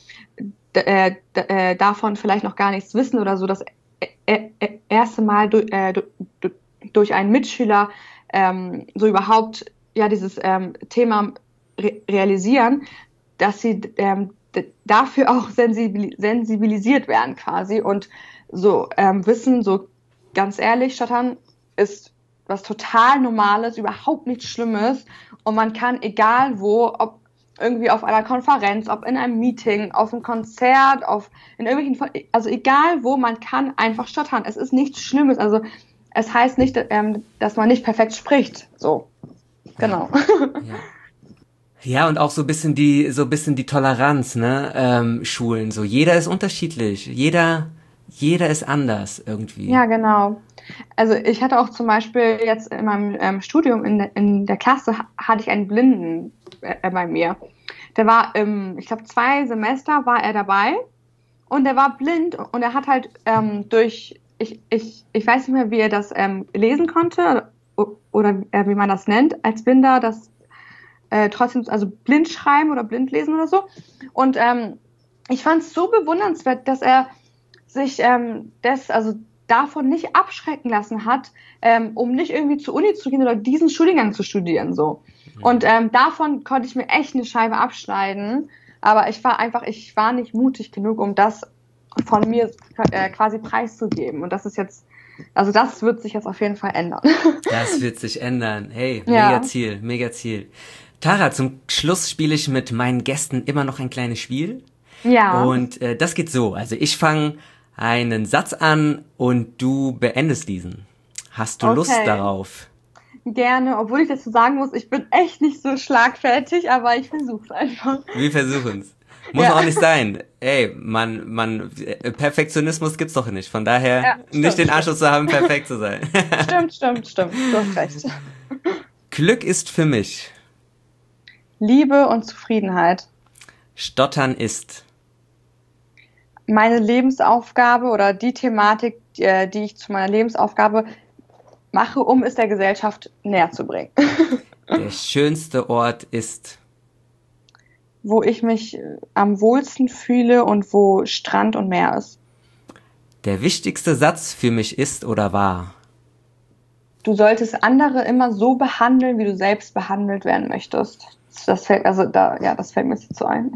davon vielleicht noch gar nichts wissen oder so das erste Mal durch einen Mitschüler so überhaupt dieses Thema realisieren, dass sie dafür auch sensibilisiert werden quasi und so wissen, so ganz ehrlich, Stottern ist was total Normales, überhaupt nichts Schlimmes. Und man kann, egal wo, ob irgendwie auf einer Konferenz, ob in einem Meeting, auf einem Konzert, in irgendwelchen, also egal wo, man kann einfach stottern. Es ist nichts Schlimmes. Also es heißt nicht, dass man nicht perfekt spricht. So, genau. Ja. Ja, und auch so ein bisschen die Toleranz, ne, Schulen. So, jeder ist unterschiedlich. Jeder ist anders irgendwie. Ja, genau. Also ich hatte auch zum Beispiel jetzt in meinem Studium in der Klasse hatte ich einen Blinden bei mir. Der war, ich glaube 2 Semester war er dabei und der war blind und er hat halt ich weiß nicht mehr, wie er das lesen konnte oder wie man das nennt, als Blinder, das trotzdem, also blind schreiben oder blind lesen oder so. Und ich fand es so bewundernswert, dass er sich davon nicht abschrecken lassen hat, um nicht irgendwie zur Uni zu gehen oder diesen Studiengang zu studieren. So. Und davon konnte ich mir echt eine Scheibe abschneiden. Aber ich war nicht mutig genug, um das von mir quasi preiszugeben. Und das ist jetzt, also das wird sich jetzt auf jeden Fall ändern. Das wird sich ändern. Hey, mega Ziel, mega Ziel. Tara, zum Schluss spiele ich mit meinen Gästen immer noch ein kleines Spiel. Ja. Und das geht so. Also ich fange einen Satz an und du beendest diesen. Hast du Lust darauf? Gerne, obwohl ich dazu sagen muss, ich bin echt nicht so schlagfertig, aber ich versuche es einfach. Wir versuchen's. Muss auch nicht sein. Ey, Perfektionismus gibt's doch nicht. Von daher nicht den Anschluss zu haben, perfekt zu sein. Stimmt. Du hast recht. Glück ist für mich Liebe und Zufriedenheit. Stottern ist meine Lebensaufgabe oder die Thematik, die ich zu meiner Lebensaufgabe mache, um es der Gesellschaft näher zu bringen. Der schönste Ort ist wo ich mich am wohlsten fühle und wo Strand und Meer ist. Der wichtigste Satz für mich ist oder war Du solltest andere immer so behandeln, wie du selbst behandelt werden möchtest. Das fällt mir jetzt so ein.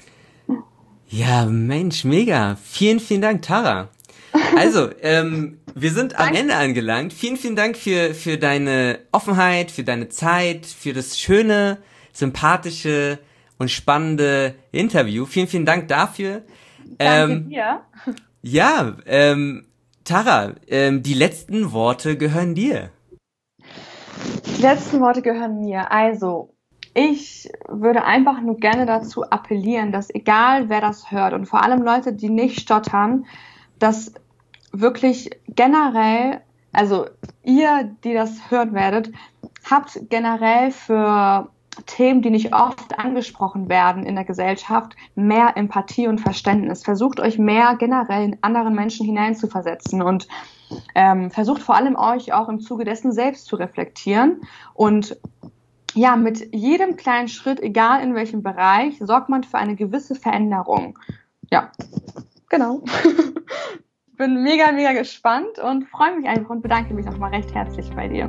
Ja, Mensch, mega. Vielen, vielen Dank, Tara. Also, wir sind am Ende angelangt. Vielen, vielen Dank für deine Offenheit, für deine Zeit, für das schöne, sympathische und spannende Interview. Vielen, vielen Dank dafür. Danke dir. Ja, Tara, die letzten Worte gehören dir. Die letzten Worte gehören mir. Also, ich würde einfach nur gerne dazu appellieren, dass egal wer das hört und vor allem Leute, die nicht stottern, dass wirklich generell, also ihr, die das hören werdet, habt generell für Themen, die nicht oft angesprochen werden in der Gesellschaft, mehr Empathie und Verständnis. Versucht euch mehr generell in anderen Menschen hineinzuversetzen und versucht vor allem euch auch im Zuge dessen selbst zu reflektieren und ja, mit jedem kleinen Schritt, egal in welchem Bereich, sorgt man für eine gewisse Veränderung. Ja, genau. Ich bin mega, mega gespannt und freue mich einfach und bedanke mich nochmal recht herzlich bei dir.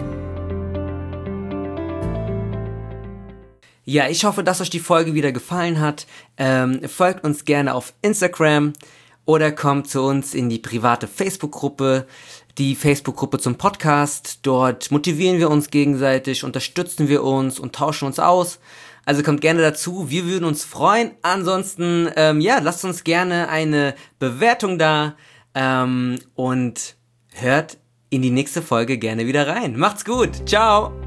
Ja, ich hoffe, dass euch die Folge wieder gefallen hat. Folgt uns gerne auf Instagram oder kommt zu uns in die private Facebook-Gruppe, die Facebook-Gruppe zum Podcast. Dort motivieren wir uns gegenseitig, unterstützen wir uns und tauschen uns aus. Also kommt gerne dazu, wir würden uns freuen. Ansonsten, lasst uns gerne eine Bewertung da und hört in die nächste Folge gerne wieder rein. Macht's gut, ciao!